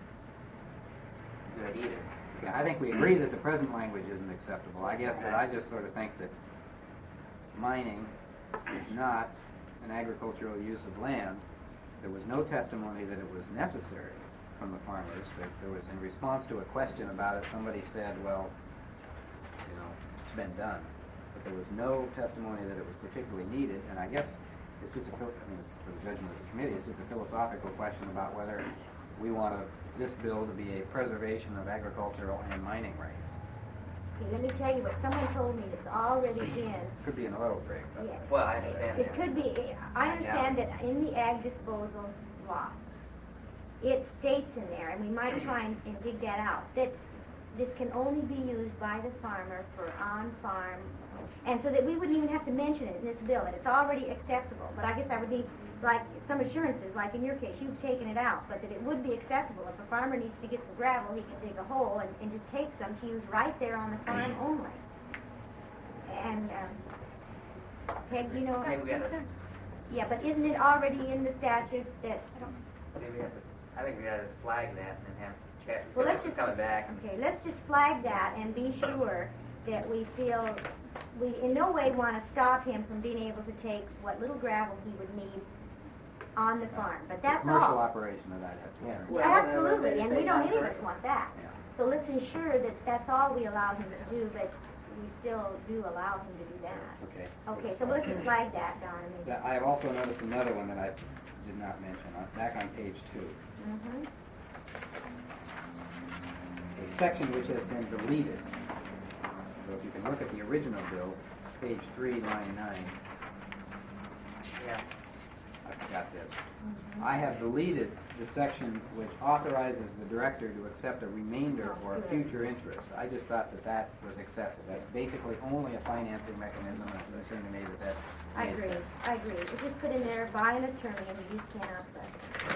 Speaker 3: good either.
Speaker 4: Yeah, I think we agree that the present language isn't acceptable. I guess that I just sort of think that mining is not an agricultural use of land. There was no testimony that it was necessary from the farmers. There, there was, in response to a question about it, somebody said, well, you know, it's been done. But there was no testimony that it was particularly needed, and I guess it's just a, I mean, it's for the judgment of the committee, it's just a philosophical question about whether we want a, this bill to be a preservation of agricultural and mining rights.
Speaker 1: Okay, let me tell you what someone told me that's already in.
Speaker 4: Could be an oil rig. But
Speaker 1: Yeah.
Speaker 3: Well, I understand
Speaker 1: It
Speaker 3: that.
Speaker 1: could be, I understand that in the ag disposal law, it states in there, and we might try and, and dig that out, that this can only be used by the farmer for on-farm, and so that we wouldn't even have to mention it in this bill, that it's already acceptable. But I guess I would need, like, some assurances, like in your case, you've taken it out, but that it would be acceptable. If a farmer needs to get some gravel, he can dig a hole and, and just take some to use right there on the farm only. And, um, Peg, you know what
Speaker 3: Maybe we
Speaker 1: I'm
Speaker 3: ought to-
Speaker 1: saying? Yeah, but isn't it already in the statute that,
Speaker 3: Maybe we have to, I think we gotta just flag that and then have chat.
Speaker 1: well, let's
Speaker 3: This is
Speaker 1: just,
Speaker 3: coming back.
Speaker 1: okay, let's just flag that and be sure that we feel, we in no way want to stop him from being able to take what little gravel he would need on the farm, but that's all.
Speaker 4: Commercial operation of that.
Speaker 7: Yeah.
Speaker 1: Well, absolutely, and we don't, any of us
Speaker 7: Correct.
Speaker 1: want that.
Speaker 4: Yeah.
Speaker 1: So let's ensure that that's all we allow him to do, but we still do allow him to do that.
Speaker 4: Okay.
Speaker 1: Okay, so let's just flag that, Don. I mean.
Speaker 4: Yeah, I have also noticed another one that I did not mention, uh, back on page two.
Speaker 1: Mhm.
Speaker 4: A section which has been deleted. So if you can look at the original bill, page three, line nine,
Speaker 3: Yeah.
Speaker 4: I forgot this. I have deleted the section which authorizes the director to accept a remainder or a future interest. I just thought that that was excessive. That's basically only a financing mechanism, and it seemed to me that that
Speaker 1: I
Speaker 4: made
Speaker 1: agree,
Speaker 4: sense.
Speaker 1: I agree. It's just put in there by an attorney and you just can't outplay.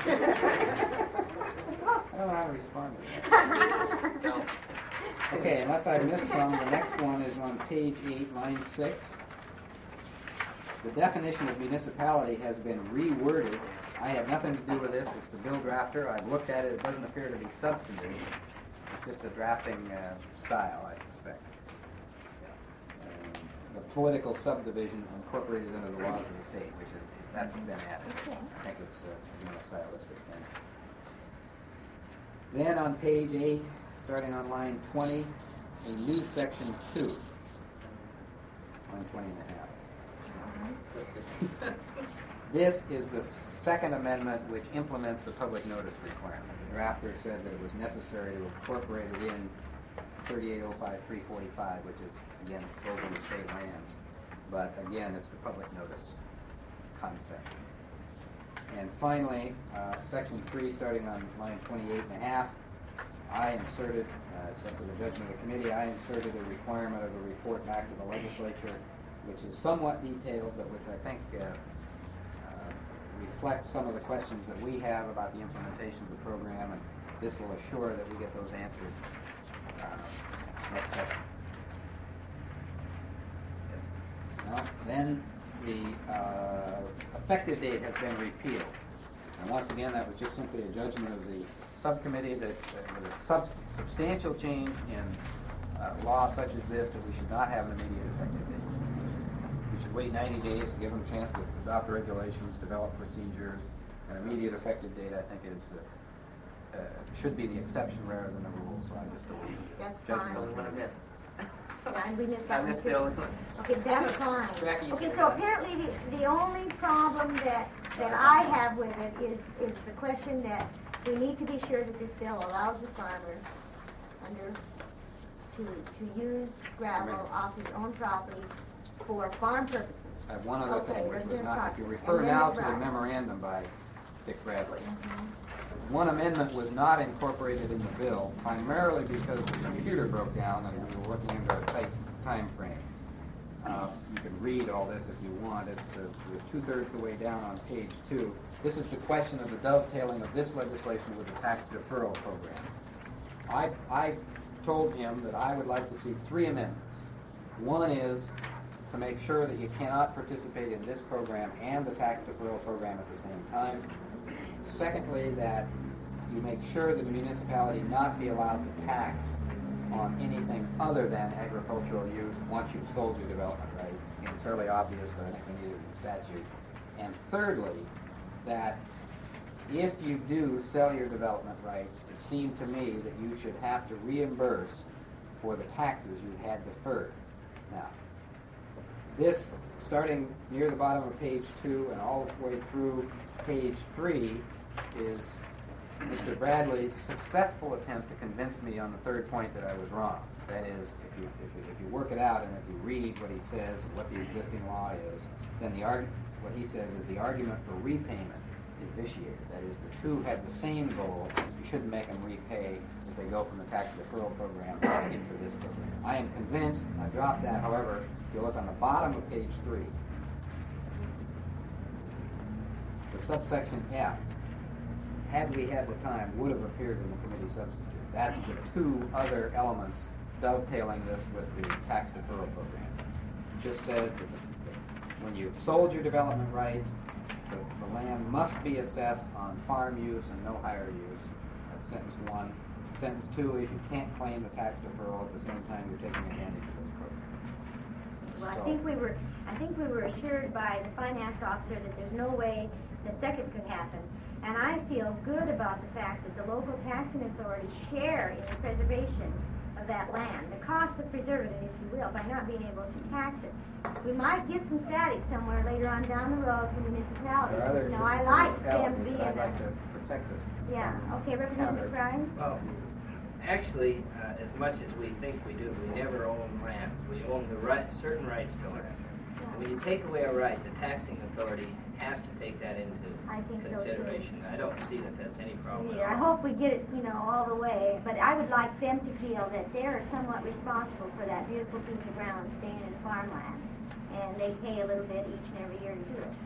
Speaker 4: I don't know how to respond to that. Okay, unless I missed some, the next one is on page eight, line six. The definition of municipality has been reworded. I have nothing to do with this. It's the bill drafter. I've looked at it. It doesn't appear to be substantive. It's just a drafting uh, style, I suspect. Um, the political subdivision incorporated under the laws of the state, which is, that's been added.
Speaker 1: Okay.
Speaker 4: I think it's uh, you know, a stylistic thing. Then on page eight, starting on line twenty, a new section two. Line twenty and a half. This is the second amendment which implements the public notice requirement. The drafter said that it was necessary to incorporate it in thirty-eight oh five three forty-five, which is, again, disposal of state lands. But again, it's the public notice concept. And finally, uh, section three, starting on line twenty-eight and a half, I inserted, uh, except for the judgment of the committee, I inserted a requirement of a report back to the legislature, which is somewhat detailed, but which I think uh, uh, reflects some of the questions that we have about the implementation of the program, and this will assure that we get those answered uh, next session. Well, then the uh, effective date has been repealed. And once again, that was just simply a judgment of the subcommittee that, that was a sub substantial change in uh, law such as this that we should not have an immediate effective date. We should wait ninety days to give them a chance to adopt the regulations, develop procedures. An immediate effective date, I think, is uh, uh, should be the exception rather than the rule. So I just don't.
Speaker 1: That's
Speaker 4: judge
Speaker 1: fine.
Speaker 4: the
Speaker 3: Only one I missed.
Speaker 1: Yeah, and we missed
Speaker 3: I
Speaker 1: that one
Speaker 3: missed the
Speaker 1: too.
Speaker 3: only one.
Speaker 1: Okay, that's fine.
Speaker 3: Jackie, you
Speaker 1: Okay,
Speaker 3: can
Speaker 1: so
Speaker 3: go.
Speaker 1: apparently the, the only problem that, that I have with it is, is the question that we need to be sure that this bill allows the farmer under, to, to use gravel off his own property for farm purposes.
Speaker 4: I have one other
Speaker 1: Okay,
Speaker 4: thing, which was
Speaker 1: resident
Speaker 4: not, if you
Speaker 1: property.
Speaker 4: refer
Speaker 1: And then
Speaker 4: now
Speaker 1: the
Speaker 4: to the
Speaker 1: right.
Speaker 4: memorandum by Dick Bradley.
Speaker 1: Mhm.
Speaker 4: One amendment was not incorporated in the bill, primarily because the computer broke down and we were working under a tight time frame. Uh, you can read all this if you want. It's uh, two-thirds of the way down on page two. This is the question of the dovetailing of this legislation with the tax deferral program. I, I told him that I would like to see three amendments. One is to make sure that you cannot participate in this program and the tax deferral program at the same time. Secondly, that you make sure that the municipality not be allowed to tax on anything other than agricultural use once you've sold your development rights. It's fairly obvious, but I think we need it in statute. And thirdly, that if you do sell your development rights, it seemed to me that you should have to reimburse for the taxes you had deferred. Now, this, starting near the bottom of page two and all the way through page three, is Mister Bradley's successful attempt to convince me on the third point that I was wrong. That is, if you, if you, if you work it out and if you read what he says, what the existing law is, then the arg- what he says is the argument for repayment is vitiated. That is, the two have the same goal. You shouldn't make them repay if they go from the tax deferral program into this program. I am convinced, I dropped that, however, if you look on the bottom of page three, the subsection F, had we had the time, would have appeared in the committee substitute. That's the two other elements dovetailing this with the tax deferral program. It just says that the, when you've sold your development rights, the, the land must be assessed on farm use and no higher use. That's sentence one. Sentence two is you can't claim the tax deferral at the same time you're taking advantage of this program.
Speaker 1: Well, I
Speaker 4: So-
Speaker 1: think we were, I think we were assured by the finance officer that there's no way the second could happen. And I feel good about the fact that the local taxing authorities share in the preservation of that land, the cost of preserving it, if you will, by not being able to tax it. We might get some static somewhere later on down the road from municipalities.
Speaker 4: There are other
Speaker 1: You know, I like them
Speaker 4: municipalities
Speaker 1: being
Speaker 4: that I'd like
Speaker 1: there.
Speaker 4: to protect this.
Speaker 1: Yeah, okay, Representative Bryan?
Speaker 5: Well, actually, uh, as much as we think we do, we never own land. We own the right, certain rights to land. And when you take away a right, the taxing authority has to take that into
Speaker 1: I think so, too.
Speaker 5: consideration. I don't see that that's any problem
Speaker 1: Yeah, I
Speaker 5: at all.
Speaker 1: hope we get it, you know, all the way, but I would like them to feel that they're somewhat responsible for that beautiful piece of ground staying in farmland, and they pay a little bit each and every year to do it.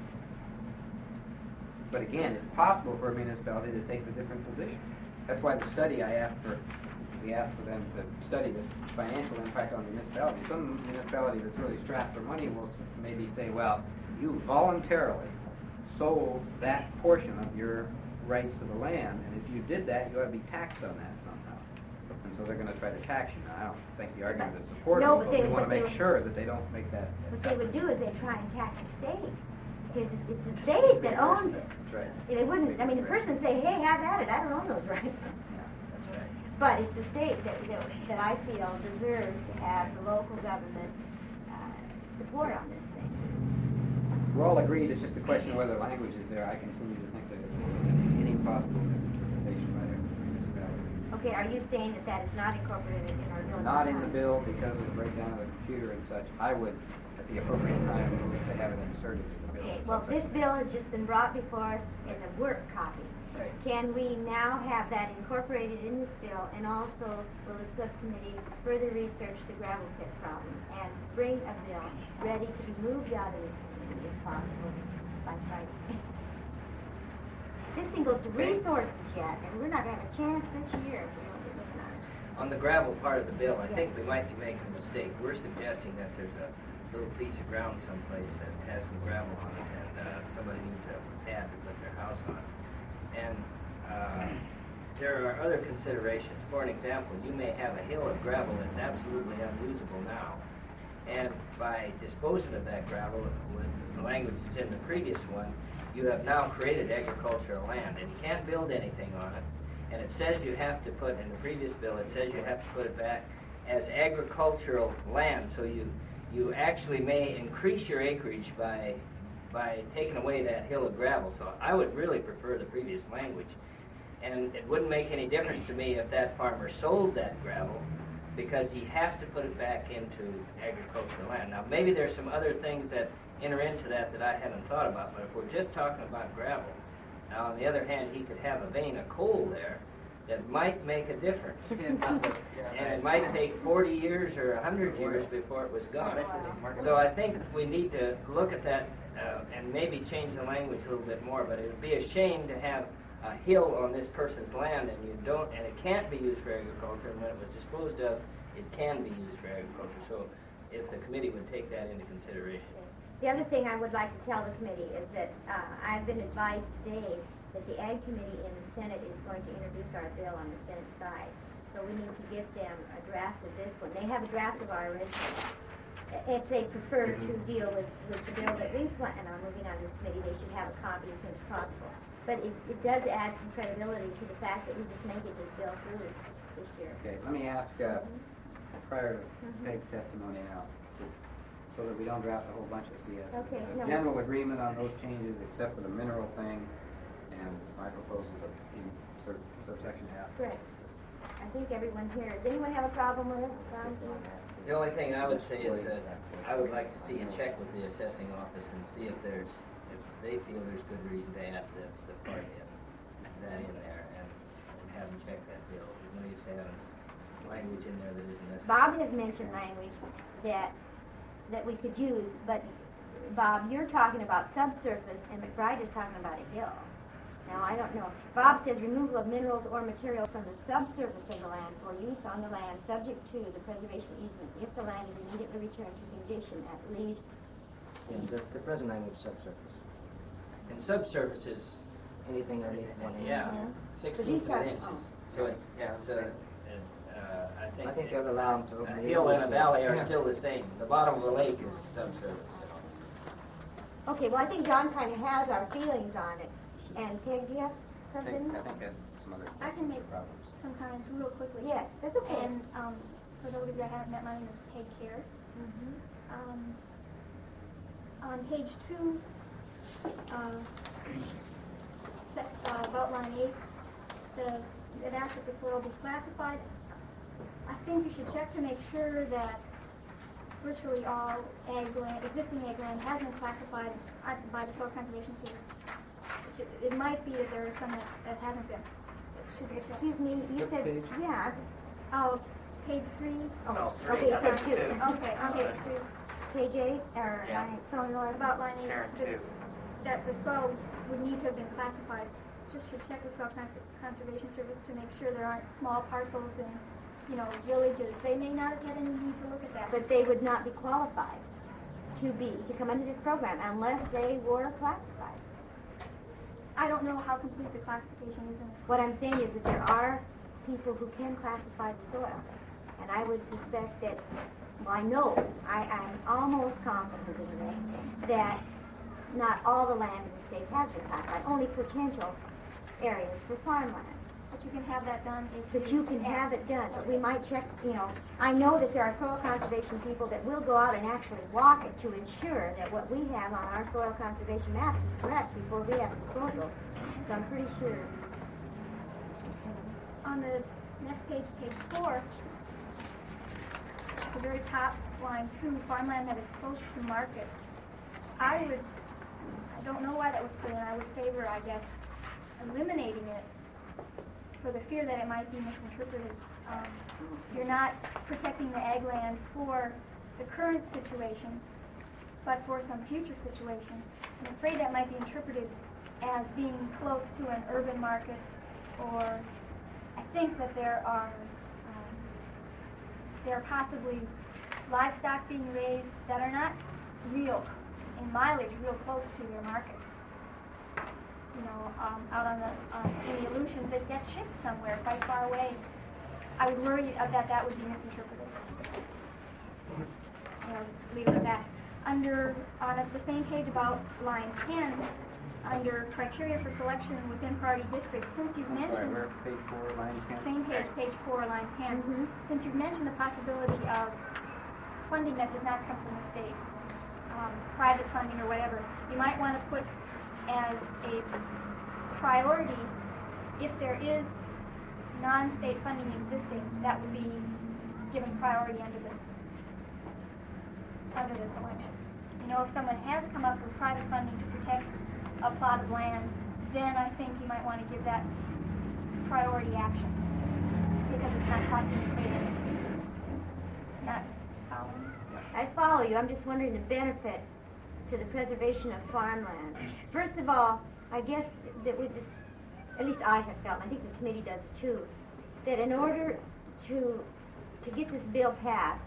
Speaker 4: But again, it's possible for a municipality to take the different position. That's why the study I asked for, we asked for them to study the financial impact on the municipality. Some municipality that's really strapped for money will s- maybe say, well, you voluntarily sold that portion of your rights to the land, and if you did that, you ought to be taxed on that somehow. And so they're going to try to tax you. Now, I don't think the argument is supportable,
Speaker 1: No, but
Speaker 4: but
Speaker 1: they-
Speaker 4: we want
Speaker 1: but
Speaker 4: to
Speaker 1: they
Speaker 4: make
Speaker 1: would-
Speaker 4: sure that they don't make that.
Speaker 1: What they would do is they try and tax the state. Because it's, it's the state that owns it.
Speaker 4: That's right.
Speaker 1: They wouldn't, I mean, the
Speaker 4: That's right.
Speaker 1: person would say, hey, have at it, I don't own those rights.
Speaker 4: Yeah, that's right.
Speaker 1: But it's the state that, that, that I feel deserves to have the local government uh, support on this thing.
Speaker 4: We're all agreed, it's just a question of whether language is there. I continue to think that there's any possible misinterpretation by the municipality.
Speaker 1: Okay, are you saying that that is not incorporated in our bill?
Speaker 4: It's not in the bill because of the breakdown of the computer and such. I would, at the appropriate time, move to have it inserted in the bill.
Speaker 1: Okay, well, this bill has just been brought before us as a work copy.
Speaker 4: Right.
Speaker 1: Can we now have that incorporated in this bill, and also will the subcommittee further research the gravel pit problem and bring a bill ready to be moved out of this committee, if possible, by Friday? This thing goes to resources yet, and we're not going to have a chance this year if we don't get looking at it.
Speaker 5: On the gravel part of the bill, I
Speaker 1: Yes.
Speaker 5: think we might be making a mistake. We're suggesting that there's a little piece of ground someplace that has some gravel on it, and uh, somebody needs a pad to put their house on. And uh, there are other considerations. For an example, you may have a hill of gravel that's absolutely unusable now. And by disposing of that gravel, with the language that's in the previous one, you have now created agricultural land, and you can't build anything on it. And it says you have to put, in the previous bill, it says you have to put it back as agricultural land. So you you actually may increase your acreage by by taking away that hill of gravel. So I would really prefer the previous language. And it wouldn't make any difference to me if that farmer sold that gravel, because he has to put it back into agricultural land. Now, maybe there's some other things that enter into that that I haven't thought about, but if we're just talking about gravel, now, on the other hand, he could have a vein of coal there that might make a difference. And it might take forty years or one hundred years before it was gone. So I think we need to look at that uh, and maybe change the language a little bit more, but it would be a shame to have a hill on this person's land and you don't, and it can't be used for agriculture, and when it was disposed of, it can be used for agriculture. So if the committee would take that into consideration.
Speaker 1: The other thing I would like to tell the committee is that uh, I've been advised today that the Ag Committee in the Senate is going to introduce our bill on the Senate side. So we need to get them a draft of this one. They have a draft of our original. If they prefer to deal with, with the bill that we plan on moving on this committee, they should have a copy as soon as possible. But it, it does add some credibility to the fact that we just may get this bill through this year.
Speaker 4: Okay, let me ask, uh,
Speaker 1: Mm-hmm.
Speaker 4: prior to
Speaker 1: Mhm.
Speaker 4: Peg's testimony now, so that we don't draft a whole bunch of C S.
Speaker 1: Okay,
Speaker 4: A
Speaker 1: no.
Speaker 4: General agreement on those changes, except for the mineral thing, and my proposal to in sub- subsection F.
Speaker 1: Correct. I think everyone here, does anyone have a problem with it? Ron, do you?
Speaker 5: The only thing I would say is that I would like to see a check with the assessing office and see if there's, if they feel there's good reason to add the, the part in, that in there, and have them check that bill. There's no use having language in there that isn't necessary.
Speaker 1: Bob has mentioned language that that we could use, but Bob, you're talking about subsurface, and McBride is talking about a hill. Now, I don't know. Bob says removal of minerals or materials from the subsurface of the land for use on the land subject to the preservation easement if the land is immediately returned to condition at least.
Speaker 14: Yeah, the, the present language subsurface.
Speaker 5: And subsurface is,
Speaker 14: Anything underneath one inch.
Speaker 5: yeah,
Speaker 1: Yeah.
Speaker 5: sixteen
Speaker 1: So he's
Speaker 5: foot
Speaker 1: talking-
Speaker 5: inches. So, it- yeah, so, uh, I think.
Speaker 14: I think they would allow them to
Speaker 5: A
Speaker 14: open the
Speaker 5: hill and a
Speaker 14: ocean.
Speaker 5: valley are
Speaker 14: Yeah.
Speaker 5: still the same. The bottom of a lake is subsurface.
Speaker 1: Okay, well, I think John kind of has our feelings on it. And Peg, do you have
Speaker 4: I think,
Speaker 1: something?
Speaker 4: I think that's some other
Speaker 13: I can make
Speaker 4: problems.
Speaker 13: some comments real quickly.
Speaker 1: Yes, that's okay.
Speaker 13: And um, for those of you I haven't met, my name is Peg Care.
Speaker 1: Mhm.
Speaker 13: Um, on page two, uh, sec, uh, about line eight, the, it asks if the soil be classified. I think you should check to make sure that virtually all ag land, existing ag land has been classified uh, by the Soil Conservation Service. It, it might be that there is some that, that hasn't been. It should be checked.
Speaker 1: Excuse me, you said, yeah.
Speaker 13: Oh, page three.
Speaker 1: Oh,
Speaker 3: three,
Speaker 1: okay, you
Speaker 3: I
Speaker 1: said
Speaker 3: think
Speaker 1: two.
Speaker 3: two.
Speaker 13: Okay, on page three.
Speaker 1: Page eight, or
Speaker 3: Yeah.
Speaker 1: line, so no,
Speaker 13: About line eight,
Speaker 3: Parent
Speaker 13: that-
Speaker 3: two.
Speaker 13: that the soil would need to have been classified. Just should check with Soil Con- Conservation Service to make sure there aren't small parcels and, you know, villages. They may not have had any need to look at that.
Speaker 1: but they would not be qualified to be, to come into this program unless they were classified.
Speaker 13: I don't know how complete the classification is in this.
Speaker 1: What I'm saying is that there are people who can classify the soil. And I would suspect that, well, I know, I, I'm almost confident anyway, that not all the land in the state has been classified, only potential areas for farmland.
Speaker 13: But you can have that done if
Speaker 1: But you can have it done, but we might check, you know, I know that there are soil conservation people that will go out and actually walk it to ensure that what we have on our soil conservation maps is correct before we have disposal. So I'm pretty sure.
Speaker 13: On the next page, page four, at the very top, line two, farmland that is close to market. I would, I don't know why that was put in. I would favor, I guess, eliminating it for the fear that it might be misinterpreted. Um, you're not protecting the ag land for the current situation, but for some future situation. I'm afraid that might be interpreted as being close to an urban market, or I think that there are um, there are possibly livestock being raised that are not real in mileage, real close to your markets.
Speaker 15: you know, um, out on the, um, in the Aleutians, it gets shipped somewhere quite far away. I would worry that that would be misinterpreted. You know, leave it at that. Under, on the same page about line ten, under criteria for selection within priority districts, since you've
Speaker 4: I'm
Speaker 15: mentioned...
Speaker 4: sorry, where, page four, line ten?
Speaker 15: Same page, page four, line ten. Mm-hmm. Since you've mentioned the possibility of funding that does not come from the state, um, private funding or whatever, you might want to put as a priority, if there is non-state funding existing, that would be given priority under the under the selection. You know, if someone has come up with private funding to protect a plot of land, then I think you might want to give that priority action because it's not costing the state anything. Not following?
Speaker 1: I follow you. I'm just wondering the benefit to the preservation of farmland. First of all, I guess that with this, at least I have felt, and I think the committee does too, that in order to to get this bill passed,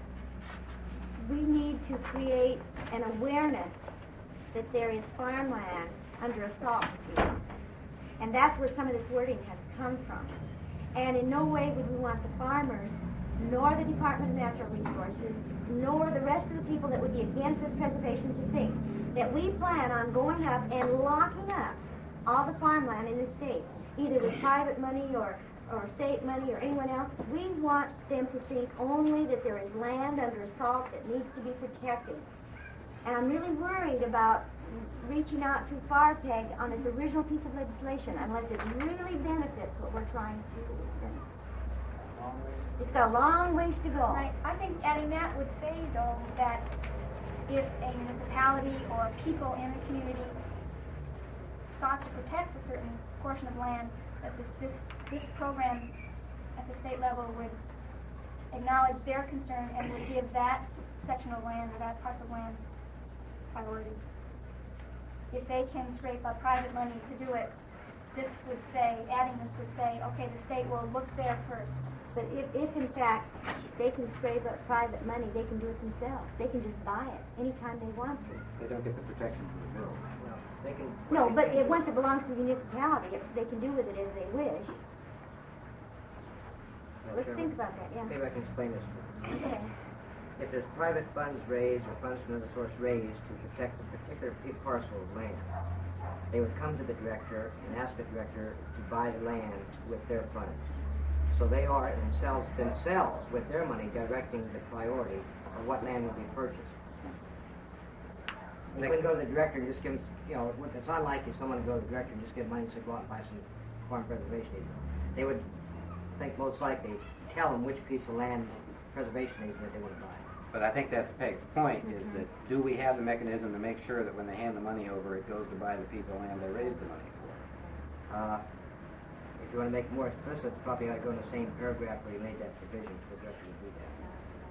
Speaker 1: we need to create an awareness that there is farmland under assault here. And that's where some of this wording has come from. And in no way would we want the farmers, nor the Department of Natural Resources, nor the rest of the people that would be against this preservation to think that we plan on going up and locking up all the farmland in the state, either with private money or or state money or anyone else's. We want them to think only that there is land under assault that needs to be protected. And I'm really worried about reaching out too far, Peg, on this original piece of legislation, unless it really benefits what we're trying to do. It's, it's got a long ways to go.
Speaker 15: Right. I think adding that would say, though, that if a municipality or people in the community sought to protect a certain portion of land, that this, this, this program at the state level would acknowledge their concern and would give that section of land or that parcel of land priority. If they can scrape up private money to do it, this would say, adding this would say, okay, the state will look there first.
Speaker 1: But if, if in fact they can scrape up private money, they can do it themselves. They can just buy it anytime they want to.
Speaker 4: They don't get the protections of the bill.
Speaker 14: No, they can.
Speaker 1: No,
Speaker 14: they
Speaker 1: but
Speaker 14: can
Speaker 1: it, once it belongs to the municipality, it, they can do with it as they wish.
Speaker 14: No,
Speaker 1: Let's
Speaker 14: sure.
Speaker 1: think about that, yeah.
Speaker 14: Maybe I can explain this.
Speaker 1: Okay.
Speaker 14: If there's private funds raised or funds from another source raised to protect a particular parcel of land, they would come to the director and ask the director to buy the land with their funds. So they are themselves, themselves with their money, directing the priority of what land will be purchased. They wouldn't go to the director and just give them, you know, it's unlikely someone would go to the director and just give money and say, go out and buy some farm preservation easement. They would, I think most likely, tell them which piece of land preservation easement they want to buy.
Speaker 4: But I think that's Peg's point, is that do we have the mechanism to make sure that when they hand the money over, it goes to buy the piece of land they raised the money for?
Speaker 14: Uh, if you want to make it more explicit, probably ought to go in the same paragraph where you made that provision for the director to do that.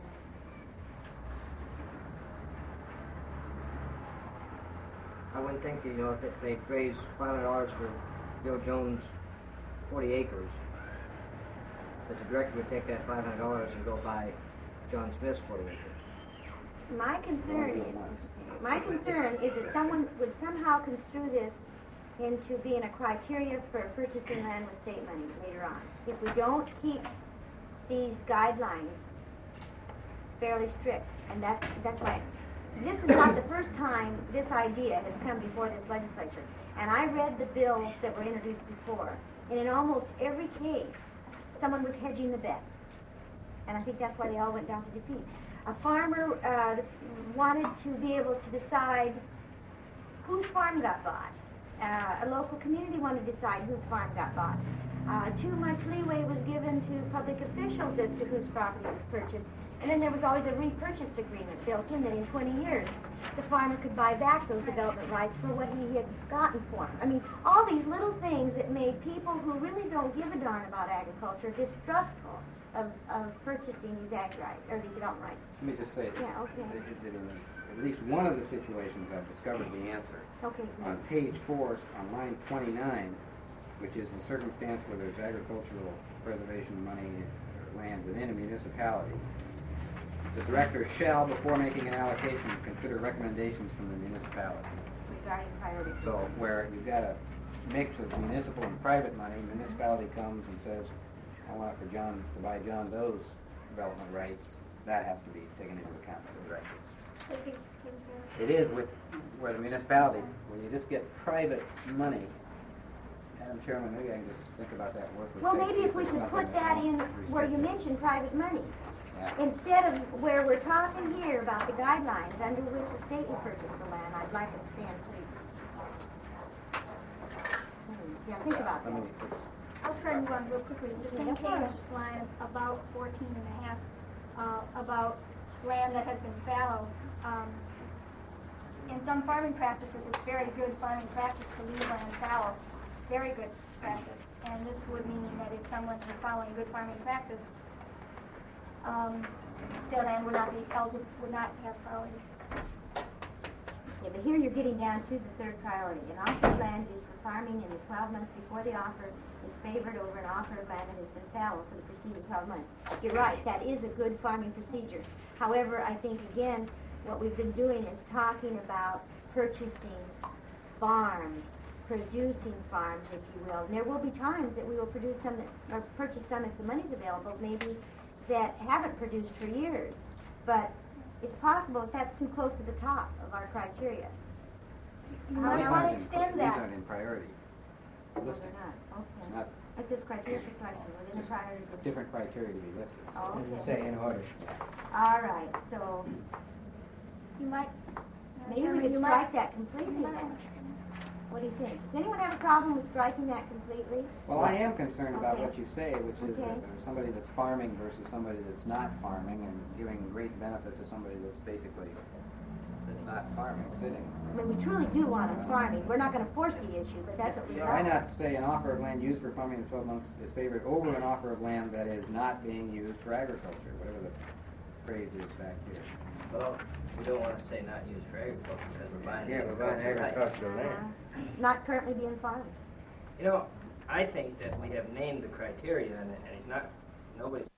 Speaker 14: I wouldn't think, you know, if it, they'd raise five hundred dollars for Bill Jones' forty acres, that the director would take that five hundred dollars and go buy John Smith's forty acres.
Speaker 1: My concern is, my concern is that someone would somehow construe this into being a criteria for purchasing land with state money later on. If we don't keep these guidelines fairly strict, and that, that's why, this is not the first time this idea has come before this legislature. And I read the bills that were introduced before, and in almost every case, someone was hedging the bet. And I think that's why they all went down to defeat. A farmer uh, wanted to be able to decide whose farm got bought. Uh, a local community wanted to decide whose farm got bought. Uh, too much leeway was given to public officials as to whose property was purchased. And then there was always a repurchase agreement built in that in twenty years, the farmer could buy back those development rights for what he had gotten for them. I mean, all these little things that made people who really don't give a darn about agriculture distrustful of, of purchasing these ag rights, or these development rights.
Speaker 4: Let me just say that,
Speaker 1: Yeah, okay.
Speaker 4: that in at least one of the situations I've discovered the answer.
Speaker 1: Okay.
Speaker 4: On page four, on line twenty-nine, which is the circumstance where there's agricultural preservation money or land within a municipality, the director shall, before making an allocation, consider recommendations from the municipality.
Speaker 1: Regarding priority.
Speaker 4: So where you've got a mix of municipal and private money, municipality comes and says, I want for John, to buy John Doe's development rights, that has to be taken into account for the record.
Speaker 13: I think it's taken care of.
Speaker 4: It is with, where the municipality, when you just get private money, Madam Chairman, maybe I can just think about that and work with
Speaker 1: Well,
Speaker 4: Peg,
Speaker 1: maybe
Speaker 4: see
Speaker 1: if we
Speaker 4: there's
Speaker 1: could
Speaker 4: something
Speaker 1: put that in where you
Speaker 4: restricted.
Speaker 1: mentioned private money.
Speaker 4: Yeah.
Speaker 1: Instead of where we're talking here about the guidelines under which the state will purchase the land, I'd like it to stand clear. Hmm, Yeah, think about
Speaker 4: Let
Speaker 1: that.
Speaker 4: me fix-
Speaker 15: I'll try to move on real quickly. The
Speaker 1: Yeah,
Speaker 15: same
Speaker 1: that's all right.
Speaker 15: page, line about fourteen and a half, uh, about land that has been fallow. Um, in some farming practices, it's very good farming practice to leave land fallow. Very good practice. And this would mean that if someone is following good farming practice, um, their land would not be eligible, would not have priority.
Speaker 1: Yeah, but here you're getting down to the third priority. An offer of land used for farming in the twelve months before the offer is favored over an offer of land that has been fallow for the preceding twelve months. You're right, that is a good farming procedure. However, I think, again, what we've been doing is talking about purchasing farms, producing farms, if you will. And there will be times that we will produce some, that, or purchase some if the money's available, maybe that haven't produced for years. But it's possible if that's too close to the top of our criteria.
Speaker 15: You
Speaker 1: How
Speaker 15: might
Speaker 4: These
Speaker 1: do
Speaker 15: want
Speaker 4: aren't
Speaker 15: to
Speaker 4: in-
Speaker 15: extend
Speaker 4: These
Speaker 15: that.
Speaker 4: aren't in priority.
Speaker 1: Well,
Speaker 4: Listed.
Speaker 1: they're not, okay.
Speaker 4: Not
Speaker 1: It says criteria for selection within the priority district.
Speaker 4: different criteria to be listed.
Speaker 1: Oh,
Speaker 6: As you
Speaker 1: okay.
Speaker 6: say, in order.
Speaker 1: All right, so
Speaker 15: You might.
Speaker 1: maybe we could strike that completely then. What do you think? Does anyone have a problem with striking that completely?
Speaker 4: Well, I am concerned about
Speaker 1: Okay.
Speaker 4: what you say, which is
Speaker 1: Okay.
Speaker 4: that there's somebody that's farming versus somebody that's not farming, and giving great benefit to somebody that's basically not farming, sitting.
Speaker 1: I mean, we truly do want them farming. We're not going to force the issue, but that's what we
Speaker 4: Why
Speaker 1: want.
Speaker 4: not say an offer of land used for farming in twelve months is favored over an offer of land that is not being used for agriculture, whatever the phrase is back here.
Speaker 5: Well, we don't want to say not used for agriculture because we're buying
Speaker 6: Yeah, we're buying
Speaker 5: agricultural rights.
Speaker 6: agricultural land.
Speaker 1: Uh, Not currently being farmed.
Speaker 5: You know, I think that we have named the criteria and, and it's not, nobody's